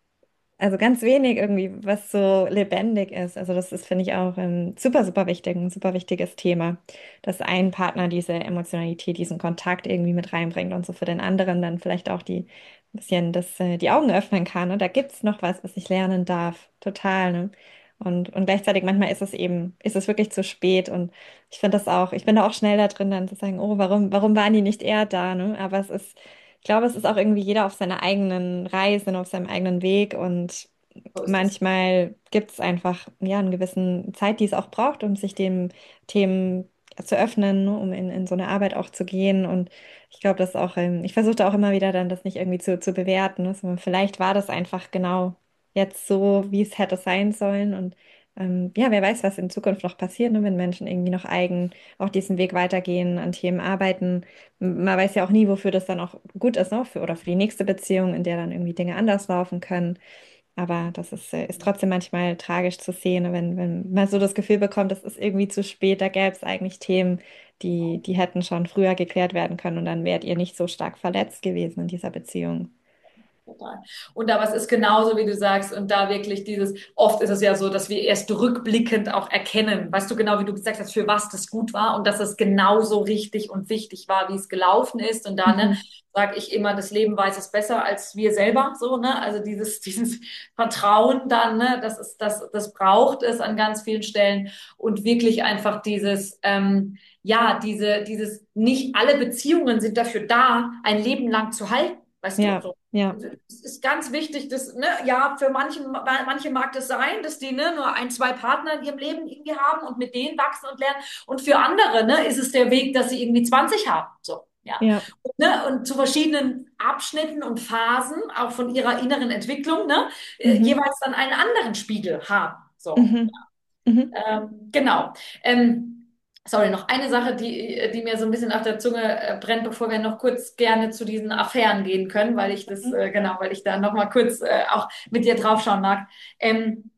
also ganz wenig irgendwie, was so lebendig ist. Also das ist, finde ich, auch ähm, super, super wichtig, ein super wichtiges Thema, dass ein Partner diese Emotionalität, diesen Kontakt irgendwie mit reinbringt und so für den anderen dann vielleicht auch die ein bisschen das, äh, die Augen öffnen kann. Und da gibt es noch was, was ich lernen darf. Total, ne? Und, und gleichzeitig manchmal ist es eben, ist es wirklich zu spät. Und ich finde das auch, ich bin da auch schnell da drin, dann zu sagen, oh, warum, warum waren die nicht eher da, ne? Aber es ist ich glaube, es ist auch irgendwie jeder auf seiner eigenen Reise und auf seinem eigenen Weg und
So ist es.
manchmal gibt es einfach ja eine gewisse Zeit, die es auch braucht, um sich dem Themen zu öffnen, ne, um in, in so eine Arbeit auch zu gehen und ich glaube, das auch, ähm, ich versuche da auch immer wieder dann das nicht irgendwie zu, zu bewerten, ne, sondern vielleicht war das einfach genau jetzt so, wie es hätte sein sollen und ähm, ja, wer weiß, was in Zukunft noch passiert, ne, wenn Menschen irgendwie noch eigen auch diesen Weg weitergehen, an Themen arbeiten man weiß ja auch nie, wofür das dann auch gut ist, ne? Für, oder für die nächste Beziehung, in der dann irgendwie Dinge anders laufen können. Aber das ist, äh, ist trotzdem manchmal tragisch zu sehen, ne? wenn, wenn man so das Gefühl bekommt, es ist irgendwie zu spät, da gäbe es eigentlich Themen, die, die hätten schon früher geklärt werden können und dann wärt ihr nicht so stark verletzt gewesen in dieser Beziehung.
Total. Und da was ist genauso, wie du sagst, und da wirklich dieses, oft ist es ja so, dass wir erst rückblickend auch erkennen, weißt du genau, wie du gesagt hast, für was das gut war und dass es genauso richtig und wichtig war, wie es gelaufen ist. Und da, ne,
Mhm.
sage ich immer, das Leben weiß es besser als wir selber, so, ne, also dieses, dieses Vertrauen dann, ne, das ist, das, das braucht es an ganz vielen Stellen und wirklich einfach dieses, ähm, ja, diese, dieses, nicht alle Beziehungen sind dafür da, ein Leben lang zu halten. Weißt du,
Ja,
so.
ja,
Es ist ganz wichtig, dass, ne, ja, für manche, manche mag das sein, dass die, ne, nur ein, zwei Partner in ihrem Leben irgendwie haben und mit denen wachsen und lernen. Und für andere, ne, ist es der Weg, dass sie irgendwie zwanzig haben. So, ja.
ja,
Und, ne, und zu verschiedenen Abschnitten und Phasen, auch von ihrer inneren Entwicklung, ne, äh,
mhm.
jeweils dann einen anderen Spiegel haben. So.
Mhm. Mhm.
Ähm, genau. Ähm, sorry, noch eine Sache, die, die mir so ein bisschen auf der Zunge äh, brennt, bevor wir noch kurz gerne zu diesen Affären gehen können, weil ich das,
Mhm.
äh, genau, weil ich da noch mal kurz äh, auch mit dir draufschauen mag. Ähm,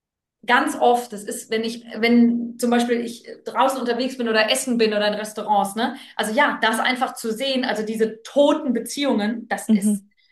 ganz oft, das ist, wenn ich, wenn zum Beispiel ich draußen unterwegs bin oder essen bin oder in Restaurants, ne? Also ja, das einfach zu sehen, also diese toten Beziehungen, das ist
Mhm.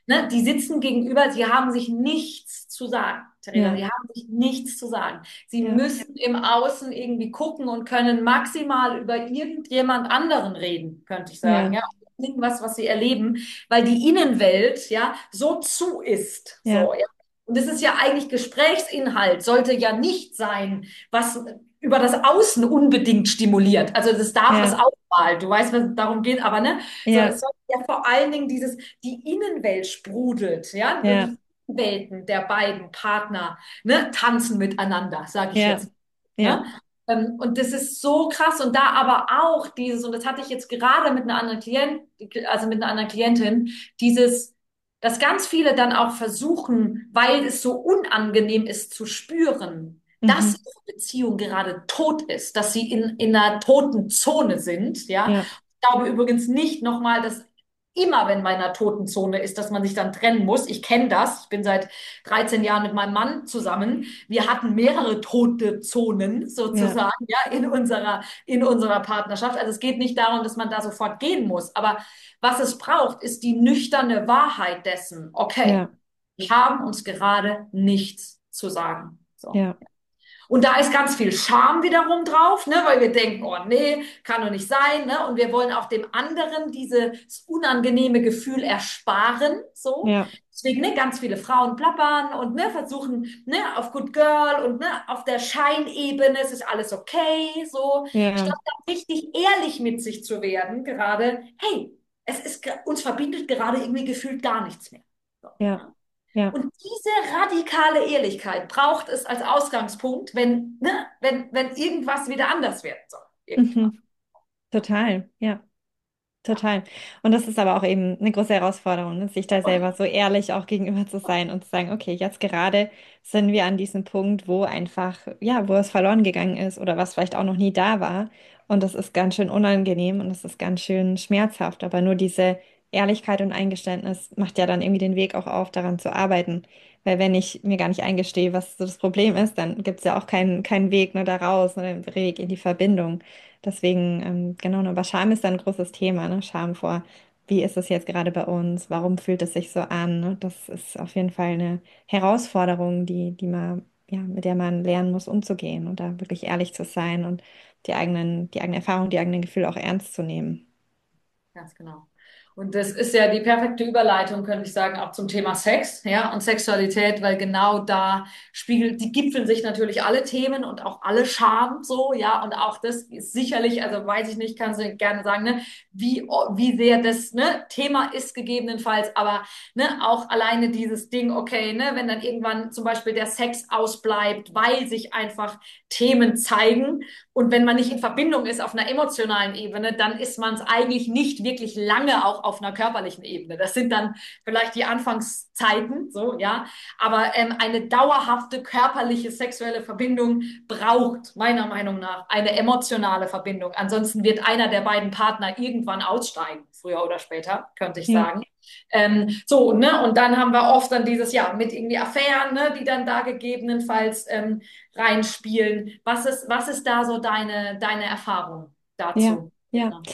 Ne, die sitzen gegenüber, sie haben sich nichts zu sagen, Theresa,
Ja,
sie haben sich nichts zu sagen. Sie
ja,
müssen im Außen irgendwie gucken und können maximal über irgendjemand anderen reden, könnte ich sagen,
ja,
ja. Irgendwas, was sie erleben, weil die Innenwelt, ja, so zu ist,
ja,
so, ja. Und das ist ja eigentlich Gesprächsinhalt, sollte ja nicht sein, was über das Außen unbedingt stimuliert. Also das darf es
ja,
auch mal. Du weißt, was es darum geht, aber ne, so, es
ja,
soll ja vor allen Dingen dieses, die Innenwelt sprudelt, ja, so
ja,
die Welten der beiden Partner, ne, tanzen miteinander, sage ich
ja,
jetzt. Ne?
ja,
Ähm, und das ist so krass. Und da aber auch dieses, und das hatte ich jetzt gerade mit einer anderen Klient, also mit einer anderen Klientin, dieses, dass ganz viele dann auch versuchen, weil es so unangenehm ist zu spüren, dass
mhm,
ihre Beziehung gerade tot ist, dass sie in, in einer toten Zone sind, ja.
ja,
Ich glaube übrigens nicht nochmal, dass immer, wenn man in einer toten Zone ist, dass man sich dann trennen muss. Ich kenne das. Ich bin seit dreizehn Jahren mit meinem Mann zusammen. Wir hatten mehrere tote Zonen
ja,
sozusagen, ja, in unserer, in unserer Partnerschaft. Also es geht nicht darum, dass man da sofort gehen muss. Aber was es braucht, ist die nüchterne Wahrheit dessen. Okay,
ja,
wir haben uns gerade nichts zu sagen. So.
ja,
Und da ist ganz viel Scham wiederum drauf, ne, weil wir denken, oh nee, kann doch nicht sein, ne? Und wir wollen auch dem anderen dieses unangenehme Gefühl ersparen, so.
ja,
Deswegen, ne, ganz viele Frauen plappern und ne, versuchen, ne, auf Good Girl und ne, auf der Scheinebene, es ist alles okay, so.
ja,
Statt da richtig ehrlich mit sich zu werden, gerade, hey, es ist, uns verbindet gerade irgendwie gefühlt gar nichts mehr. So,
ja,
ja.
ja.
Und diese radikale Ehrlichkeit braucht es als Ausgangspunkt, wenn, ne, wenn, wenn irgendwas wieder anders werden soll. Irgendwann.
Mhm. Total, ja.
Ja.
Total. Und das ist aber auch eben eine große Herausforderung, ne? Sich da selber so ehrlich auch gegenüber zu sein und zu sagen, okay, jetzt gerade sind wir an diesem Punkt, wo einfach, ja, wo es verloren gegangen ist oder was vielleicht auch noch nie da war. Und das ist ganz schön unangenehm und das ist ganz schön schmerzhaft. Aber nur diese Ehrlichkeit und Eingeständnis macht ja dann irgendwie den Weg auch auf, daran zu arbeiten. Weil wenn ich mir gar nicht eingestehe, was so das Problem ist, dann gibt es ja auch keinen keinen Weg nur da raus, ne, den Weg in die Verbindung. Deswegen, ähm, genau, ne, aber Scham ist dann ein großes Thema, ne? Scham vor, wie ist es jetzt gerade bei uns? Warum fühlt es sich so an? Ne? Das ist auf jeden Fall eine Herausforderung, die, die man, ja, mit der man lernen muss, umzugehen und da wirklich ehrlich zu sein und die eigenen, die eigene Erfahrung, die eigenen Gefühle auch ernst zu nehmen.
Ganz genau. Und das ist ja die perfekte Überleitung, könnte ich sagen, auch zum Thema Sex, ja, und Sexualität, weil genau da spiegelt, die gipfeln sich natürlich alle Themen und auch alle Scham so, ja, und auch das ist sicherlich, also weiß ich nicht, kannst du gerne sagen, ne, wie, wie sehr das, ne, Thema ist gegebenenfalls, aber, ne, auch alleine dieses Ding, okay, ne, wenn dann irgendwann zum Beispiel der Sex ausbleibt, weil sich einfach Themen zeigen, und wenn man nicht in Verbindung ist auf einer emotionalen Ebene, dann ist man es eigentlich nicht wirklich lange auch auf einer körperlichen Ebene. Das sind dann vielleicht die Anfangszeiten, so, ja. Aber ähm, eine dauerhafte körperliche sexuelle Verbindung braucht meiner Meinung nach eine emotionale Verbindung. Ansonsten wird einer der beiden Partner irgendwann aussteigen, früher oder später, könnte ich
Ja.
sagen. Ähm, so, ne? Und dann haben wir oft dann dieses, ja, mit irgendwie Affären, ne, die dann da gegebenenfalls ähm, reinspielen. Was ist, was ist da so deine, deine Erfahrung
Ja,
dazu?
ja.
Ja.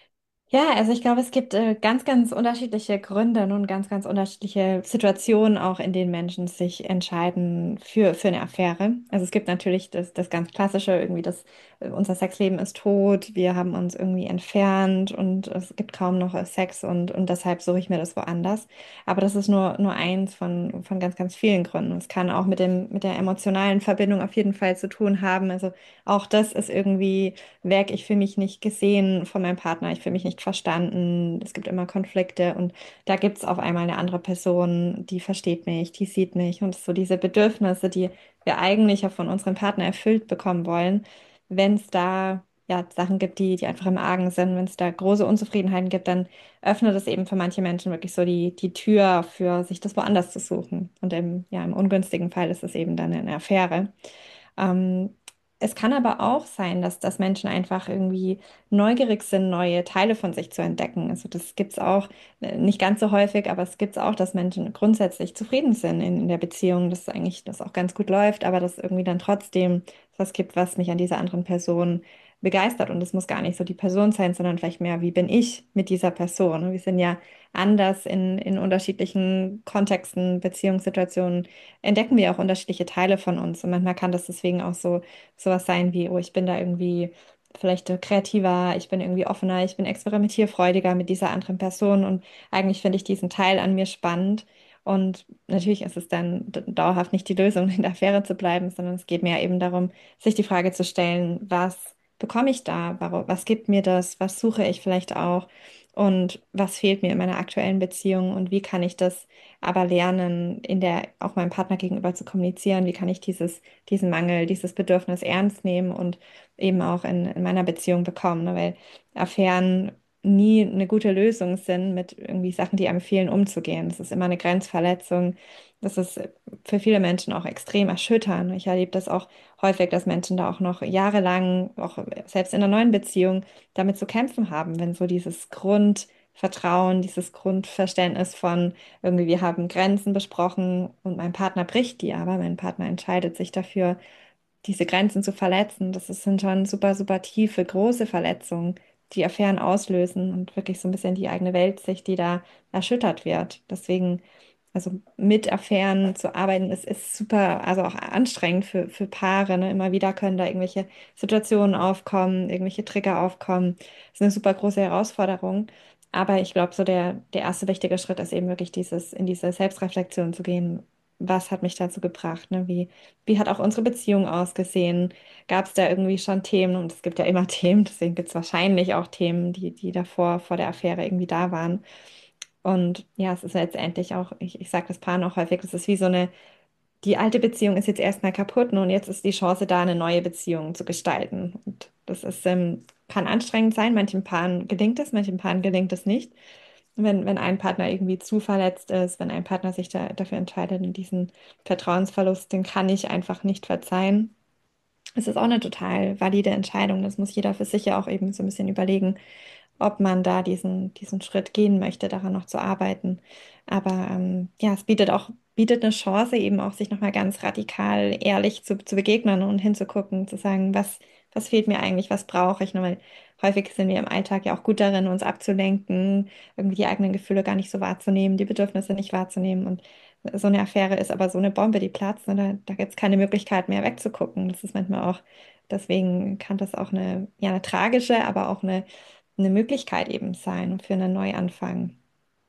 Ja, also ich glaube, es gibt äh, ganz, ganz unterschiedliche Gründe und ganz, ganz unterschiedliche Situationen auch, in denen Menschen sich entscheiden für, für eine Affäre. Also es gibt natürlich das, das ganz Klassische, irgendwie das, äh, unser Sexleben ist tot, wir haben uns irgendwie entfernt und es gibt kaum noch äh, Sex und, und deshalb suche ich mir das woanders. Aber das ist nur, nur eins von, von ganz, ganz vielen Gründen. Es kann auch mit dem, mit der emotionalen Verbindung auf jeden Fall zu tun haben. Also auch das ist irgendwie weg, ich fühle mich nicht gesehen von meinem Partner, ich fühle mich nicht verstanden, es gibt immer Konflikte und da gibt es auf einmal eine andere Person, die versteht mich, die sieht mich und so diese Bedürfnisse, die wir eigentlich ja von unserem Partner erfüllt bekommen wollen, wenn es da ja Sachen gibt, die, die einfach im Argen sind, wenn es da große Unzufriedenheiten gibt, dann öffnet es eben für manche Menschen wirklich so die, die Tür für sich das woanders zu suchen. Und im, ja, im ungünstigen Fall ist es eben dann eine Affäre. Ähm, Es kann aber auch sein, dass, dass Menschen einfach irgendwie neugierig sind, neue Teile von sich zu entdecken. Also das gibt es auch, äh, nicht ganz so häufig, aber es gibt es auch, dass Menschen grundsätzlich zufrieden sind in, in der Beziehung, dass eigentlich das auch ganz gut läuft, aber dass irgendwie dann trotzdem was gibt, was mich an dieser anderen Person begeistert. Und es muss gar nicht so die Person sein, sondern vielleicht mehr, wie bin ich mit dieser Person? Und wir sind ja anders in, in unterschiedlichen Kontexten, Beziehungssituationen, entdecken wir auch unterschiedliche Teile von uns. Und manchmal kann das deswegen auch so sowas sein wie, oh, ich bin da irgendwie vielleicht äh, kreativer, ich bin irgendwie offener, ich bin experimentierfreudiger mit dieser anderen Person und eigentlich finde ich diesen Teil an mir spannend. Und natürlich ist es dann d- dauerhaft nicht die Lösung, in der Affäre zu bleiben, sondern es geht mir eben darum, sich die Frage zu stellen, was bekomme ich da? Warum, was gibt mir das? Was suche ich vielleicht auch? Und was fehlt mir in meiner aktuellen Beziehung? Und wie kann ich das aber lernen, in der auch meinem Partner gegenüber zu kommunizieren? Wie kann ich dieses, diesen Mangel, dieses Bedürfnis ernst nehmen und eben auch in, in meiner Beziehung bekommen? Ne? Weil Affären nie eine gute Lösung sind, mit irgendwie Sachen, die einem fehlen, umzugehen. Das ist immer eine Grenzverletzung. Das ist für viele Menschen auch extrem erschütternd. Ich erlebe das auch häufig, dass Menschen da auch noch jahrelang, auch selbst in einer neuen Beziehung, damit zu kämpfen haben, wenn so dieses Grundvertrauen, dieses Grundverständnis von irgendwie, wir haben Grenzen besprochen und mein Partner bricht die, aber mein Partner entscheidet sich dafür, diese Grenzen zu verletzen. Das ist- sind schon super, super tiefe, große Verletzungen, die Affären auslösen und wirklich so ein bisschen die eigene Weltsicht, die da erschüttert wird. Deswegen, also mit Affären zu arbeiten, ist, ist super, also auch anstrengend für, für Paare. Ne? Immer wieder können da irgendwelche Situationen aufkommen, irgendwelche Trigger aufkommen. Das ist eine super große Herausforderung. Aber ich glaube, so der, der erste wichtige Schritt ist eben wirklich dieses, in diese Selbstreflexion zu gehen. Was hat mich dazu gebracht? Ne? Wie, wie hat auch unsere Beziehung ausgesehen? Gab es da irgendwie schon Themen? Und es gibt ja immer Themen, deswegen gibt es wahrscheinlich auch Themen, die, die davor, vor der Affäre irgendwie da waren. Und ja, es ist letztendlich auch, ich, ich sage das Paaren auch häufig, es ist wie so eine, die alte Beziehung ist jetzt erstmal kaputt, ne, und jetzt ist die Chance da, eine neue Beziehung zu gestalten. Und das ist, ähm, kann anstrengend sein. Manchen Paaren gelingt es, manchen Paaren gelingt es nicht. Wenn, wenn ein Partner irgendwie zu verletzt ist, wenn ein Partner sich da, dafür entscheidet, in diesen Vertrauensverlust, den kann ich einfach nicht verzeihen. Es ist auch eine total valide Entscheidung. Das muss jeder für sich ja auch eben so ein bisschen überlegen, ob man da diesen, diesen Schritt gehen möchte, daran noch zu arbeiten. Aber ähm, ja, es bietet auch, bietet eine Chance, eben auch sich nochmal ganz radikal ehrlich zu, zu begegnen und hinzugucken, zu sagen, was, was fehlt mir eigentlich, was brauche ich? Nur weil häufig sind wir im Alltag ja auch gut darin, uns abzulenken, irgendwie die eigenen Gefühle gar nicht so wahrzunehmen, die Bedürfnisse nicht wahrzunehmen. Und so eine Affäre ist aber so eine Bombe, die platzt. Und da, da gibt es keine Möglichkeit mehr wegzugucken. Das ist manchmal auch, deswegen kann das auch eine, ja, eine tragische, aber auch eine eine Möglichkeit eben sein für einen Neuanfang.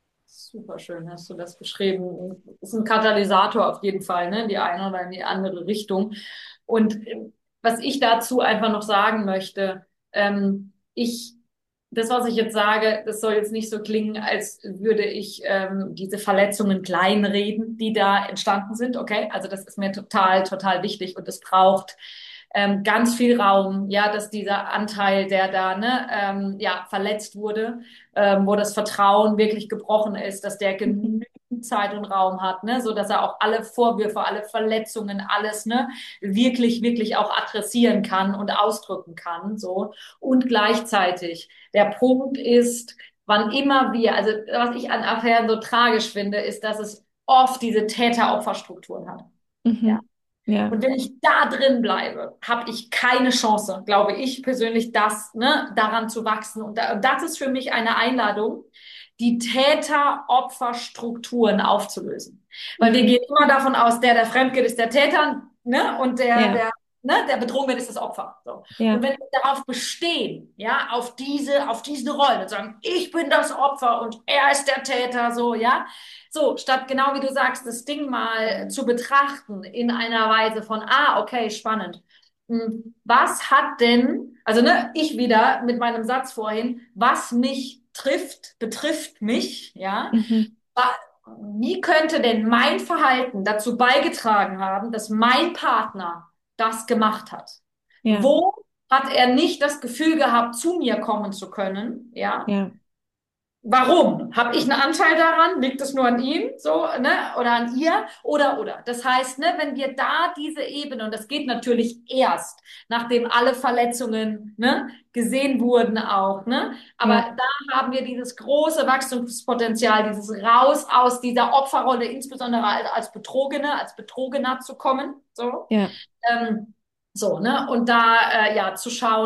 Super schön hast du das beschrieben. Ist ein Katalysator auf jeden Fall, ne, in die eine oder in die andere Richtung. Und äh, was ich dazu einfach noch sagen möchte, ähm, ich, das, was ich jetzt sage, das soll jetzt nicht so klingen, als würde ich ähm, diese Verletzungen kleinreden, die da entstanden sind. Okay, also das ist mir total, total wichtig und es braucht ähm, ganz viel Raum, ja, dass dieser Anteil, der da ne, ähm, ja, verletzt wurde, ähm, wo das Vertrauen wirklich gebrochen ist, dass der
Mhm.
genügend Zeit und Raum hat, ne, so dass er auch alle Vorwürfe, alle Verletzungen, alles, ne, wirklich, wirklich auch adressieren kann und ausdrücken kann, so. Und gleichzeitig der Punkt ist, wann immer wir, also was ich an Affären so tragisch finde, ist, dass es oft diese Täter-Opfer-Strukturen hat. Ja.
Mhm. Ja,
Und wenn ich da drin bleibe, habe ich keine Chance, glaube ich persönlich, das, ne, daran zu wachsen. Und da, das ist für mich eine Einladung, die Täter-Opfer-Strukturen aufzulösen. Weil wir
mhm.
gehen immer davon aus, der, der fremdgeht, ist der Täter, ne, und der,
Ja,
der, ne, der betrogen wird, ist das Opfer. So. Und
ja,
wenn wir darauf bestehen, ja, auf diese, auf diese Rollen und sagen, ich bin das Opfer und er ist der Täter, so, ja, so, statt genau wie du sagst, das Ding mal zu betrachten in einer Weise von, ah, okay, spannend. Hm, was hat denn, also ne, ich wieder mit meinem Satz vorhin, was mich trifft, betrifft mich, ja,
mhm.
wa- wie könnte denn mein Verhalten dazu beigetragen haben, dass mein Partner das gemacht hat?
Ja,
Wo hat er nicht das Gefühl gehabt, zu mir kommen zu können, ja?
ja,
Warum? Habe ich einen Anteil daran? Liegt es nur an ihm, so, ne? Oder an ihr? Oder, oder. Das heißt, ne, wenn wir da diese Ebene, und das geht natürlich erst, nachdem alle Verletzungen, ne, gesehen wurden auch, ne?
ja,
Aber da haben wir dieses große Wachstumspotenzial, dieses raus aus dieser Opferrolle, insbesondere als, als Betrogene, als Betrogener zu kommen, so.
ja,
Ähm, so, ne? Und da, äh, ja, zu schauen,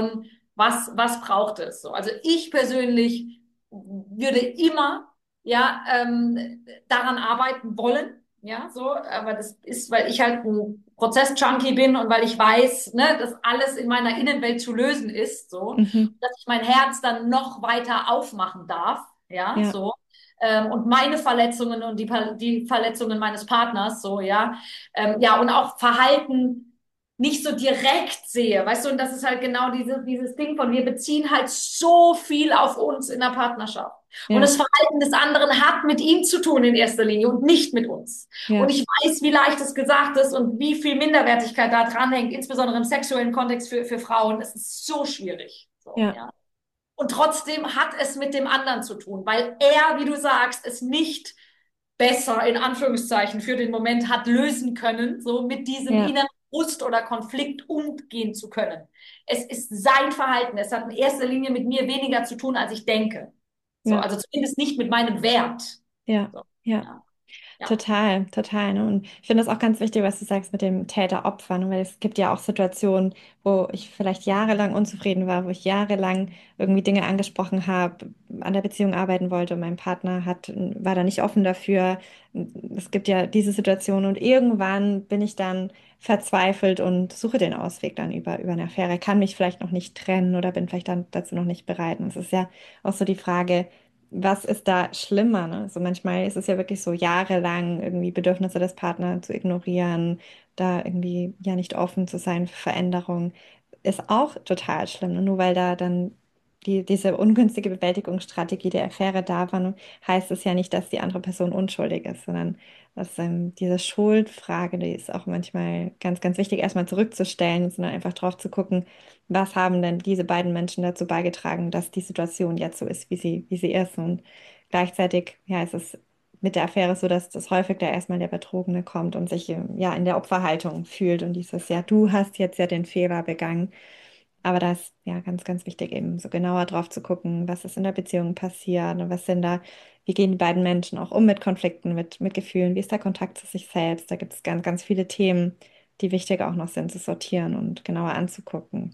Was, was braucht es so? Also ich persönlich würde immer, ja, ähm, daran arbeiten wollen. Ja, so, aber das ist, weil ich halt ein Prozess-Junkie bin und weil ich weiß, ne, dass alles in meiner Innenwelt zu lösen ist, so,
Mhm.
dass ich mein Herz dann noch weiter aufmachen darf, ja,
Ja,
so, ähm, und meine Verletzungen und die, die Verletzungen meines Partners, so, ja, ähm, ja, und auch Verhalten nicht so direkt sehe, weißt du, und das ist halt genau diese, dieses Ding von, wir beziehen halt so viel auf uns in der Partnerschaft. Und
ja,
das Verhalten des anderen hat mit ihm zu tun in erster Linie und nicht mit uns. Und
ja,
ich weiß, wie leicht es gesagt ist und wie viel Minderwertigkeit da dran hängt, insbesondere im sexuellen Kontext für, für Frauen. Es ist so schwierig. So,
ja,
ja. Und trotzdem hat es mit dem anderen zu tun, weil er, wie du sagst, es nicht besser in Anführungszeichen für den Moment hat lösen können, so mit diesem
ja,
inneren Frust oder Konflikt umgehen zu können. Es ist sein Verhalten. Es hat in erster Linie mit mir weniger zu tun, als ich denke. So,
ja,
also zumindest nicht mit meinem Wert.
ja,
So,
ja.
ja, ja.
Total, total. Ne? Und ich finde das auch ganz wichtig, was du sagst mit dem Täter-Opfer, ne? Weil es gibt ja auch Situationen, wo ich vielleicht jahrelang unzufrieden war, wo ich jahrelang irgendwie Dinge angesprochen habe, an der Beziehung arbeiten wollte und mein Partner hat, war da nicht offen dafür. Es gibt ja diese Situation und irgendwann bin ich dann verzweifelt und suche den Ausweg dann über, über eine Affäre, kann mich vielleicht noch nicht trennen oder bin vielleicht dann dazu noch nicht bereit. Und es ist ja auch so die Frage, was ist da schlimmer, ne? So manchmal ist es ja wirklich so jahrelang irgendwie Bedürfnisse des Partners zu ignorieren, da irgendwie ja nicht offen zu sein für Veränderung, ist auch total schlimm. Ne? Nur weil da dann die, diese ungünstige Bewältigungsstrategie der Affäre da war, ne, heißt es ja nicht, dass die andere Person unschuldig ist, sondern dass ähm, diese Schuldfrage, die ist auch manchmal ganz, ganz wichtig, erstmal zurückzustellen, sondern einfach drauf zu gucken, was haben denn diese beiden Menschen dazu beigetragen, dass die Situation jetzt so ist, wie sie, wie sie ist. Und gleichzeitig, ja, ist es mit der Affäre so, dass das häufig da erstmal der Betrogene kommt und sich ähm, ja in der Opferhaltung fühlt und dieses, ja, du hast jetzt ja den Fehler begangen. Aber da ist ja ganz, ganz wichtig, eben so genauer drauf zu gucken, was ist in der Beziehung passiert und was sind da, wie gehen die beiden Menschen auch um mit Konflikten, mit, mit Gefühlen, wie ist der Kontakt zu sich selbst? Da gibt es ganz, ganz viele Themen, die wichtig auch noch sind, zu sortieren und genauer anzugucken.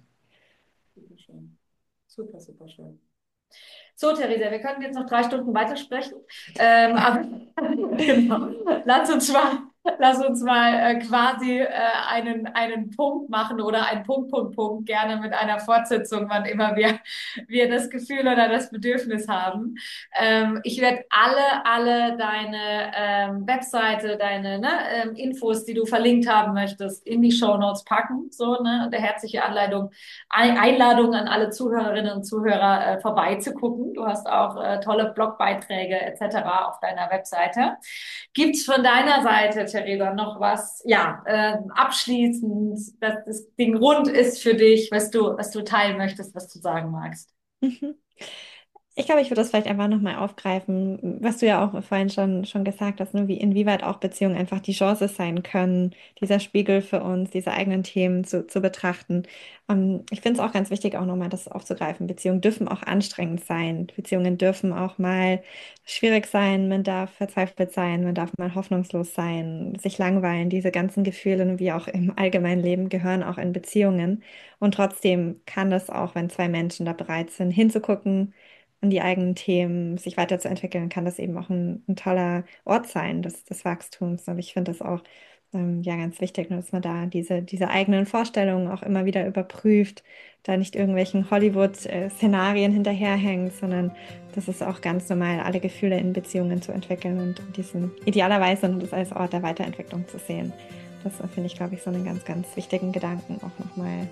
Super schön. Super, super schön. So, Theresa, wir könnten jetzt noch drei Stunden weitersprechen. Ähm, aber genau. Lass uns mal, lass uns mal äh, quasi äh, einen, einen Punkt machen oder einen Punkt, Punkt, Punkt, gerne mit einer Fortsetzung, wann immer wir, wir das Gefühl oder das Bedürfnis haben. Ähm, ich werde alle, alle deine ähm, Webseite, deine ne, ähm, Infos, die du verlinkt haben möchtest, in die Shownotes packen. So, ne? Und der herzliche Anleitung, Einladung an alle Zuhörerinnen und Zuhörer, äh, vorbeizugucken. Du hast auch äh, tolle Blogbeiträge et cetera auf deiner Webseite. Gibt's von deiner Seite, Theresa, noch was, ja, äh, abschließend, dass das Ding rund ist für dich, was du, was du teilen möchtest, was du sagen magst?
Mhm. Ich glaube, ich würde das vielleicht einfach nochmal aufgreifen, was du ja auch vorhin schon, schon gesagt hast, ne, wie inwieweit auch Beziehungen einfach die Chance sein können, dieser Spiegel für uns, diese eigenen Themen zu, zu betrachten. Ähm, ich finde es auch ganz wichtig, auch nochmal das aufzugreifen. Beziehungen dürfen auch anstrengend sein. Beziehungen dürfen auch mal schwierig sein. Man darf verzweifelt sein, man darf mal hoffnungslos sein, sich langweilen. Diese ganzen Gefühle, wie auch im allgemeinen Leben, gehören auch in Beziehungen. Und trotzdem kann das auch, wenn zwei Menschen da bereit sind, hinzugucken, an die eigenen Themen, sich weiterzuentwickeln, kann das eben auch ein, ein toller Ort sein des, des Wachstums. Und ich finde das auch ähm, ja ganz wichtig, ne, dass man da diese, diese eigenen Vorstellungen auch immer wieder überprüft, da nicht irgendwelchen Hollywood-Szenarien hinterherhängt, sondern das ist auch ganz normal, alle Gefühle in Beziehungen zu entwickeln und diesen idealerweise und das als Ort der Weiterentwicklung zu sehen. Das finde ich, glaube ich, so einen ganz, ganz wichtigen Gedanken auch nochmal.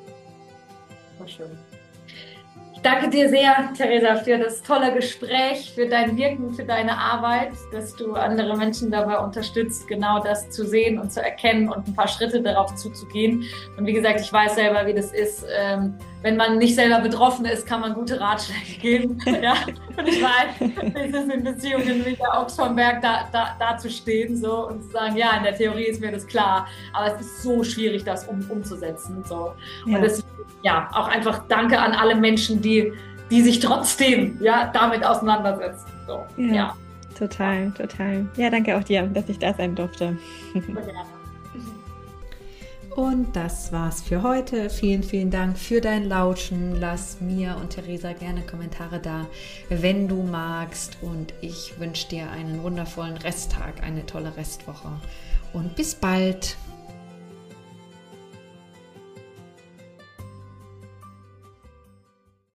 War schön. Ich danke dir sehr, Theresa, für das tolle Gespräch, für dein Wirken, für deine Arbeit, dass du andere Menschen dabei unterstützt, genau das zu sehen und zu erkennen und ein paar Schritte darauf zuzugehen. Und wie gesagt, ich weiß selber, wie das ist. Ähm, wenn man nicht selber betroffen ist, kann man gute Ratschläge geben. Ja? Und ich weiß, es ist in Beziehungen wie der Ochs vom Berg da, da, da zu stehen so, und zu sagen, ja, in der Theorie ist mir das klar, aber es ist so schwierig, das um, umzusetzen. So.
Ja.
Und deswegen, ja, auch einfach danke an alle Menschen, die, die sich trotzdem ja, damit auseinandersetzen. So,
Ja,
ja.
total, total. Ja, danke auch dir, dass ich da sein durfte.
Super gerne.
Und das war's für heute. Vielen, vielen Dank für dein Lauschen. Lass mir und Theresa gerne Kommentare da, wenn du magst. Und ich wünsche dir einen wundervollen Resttag, eine tolle Restwoche. Und bis bald.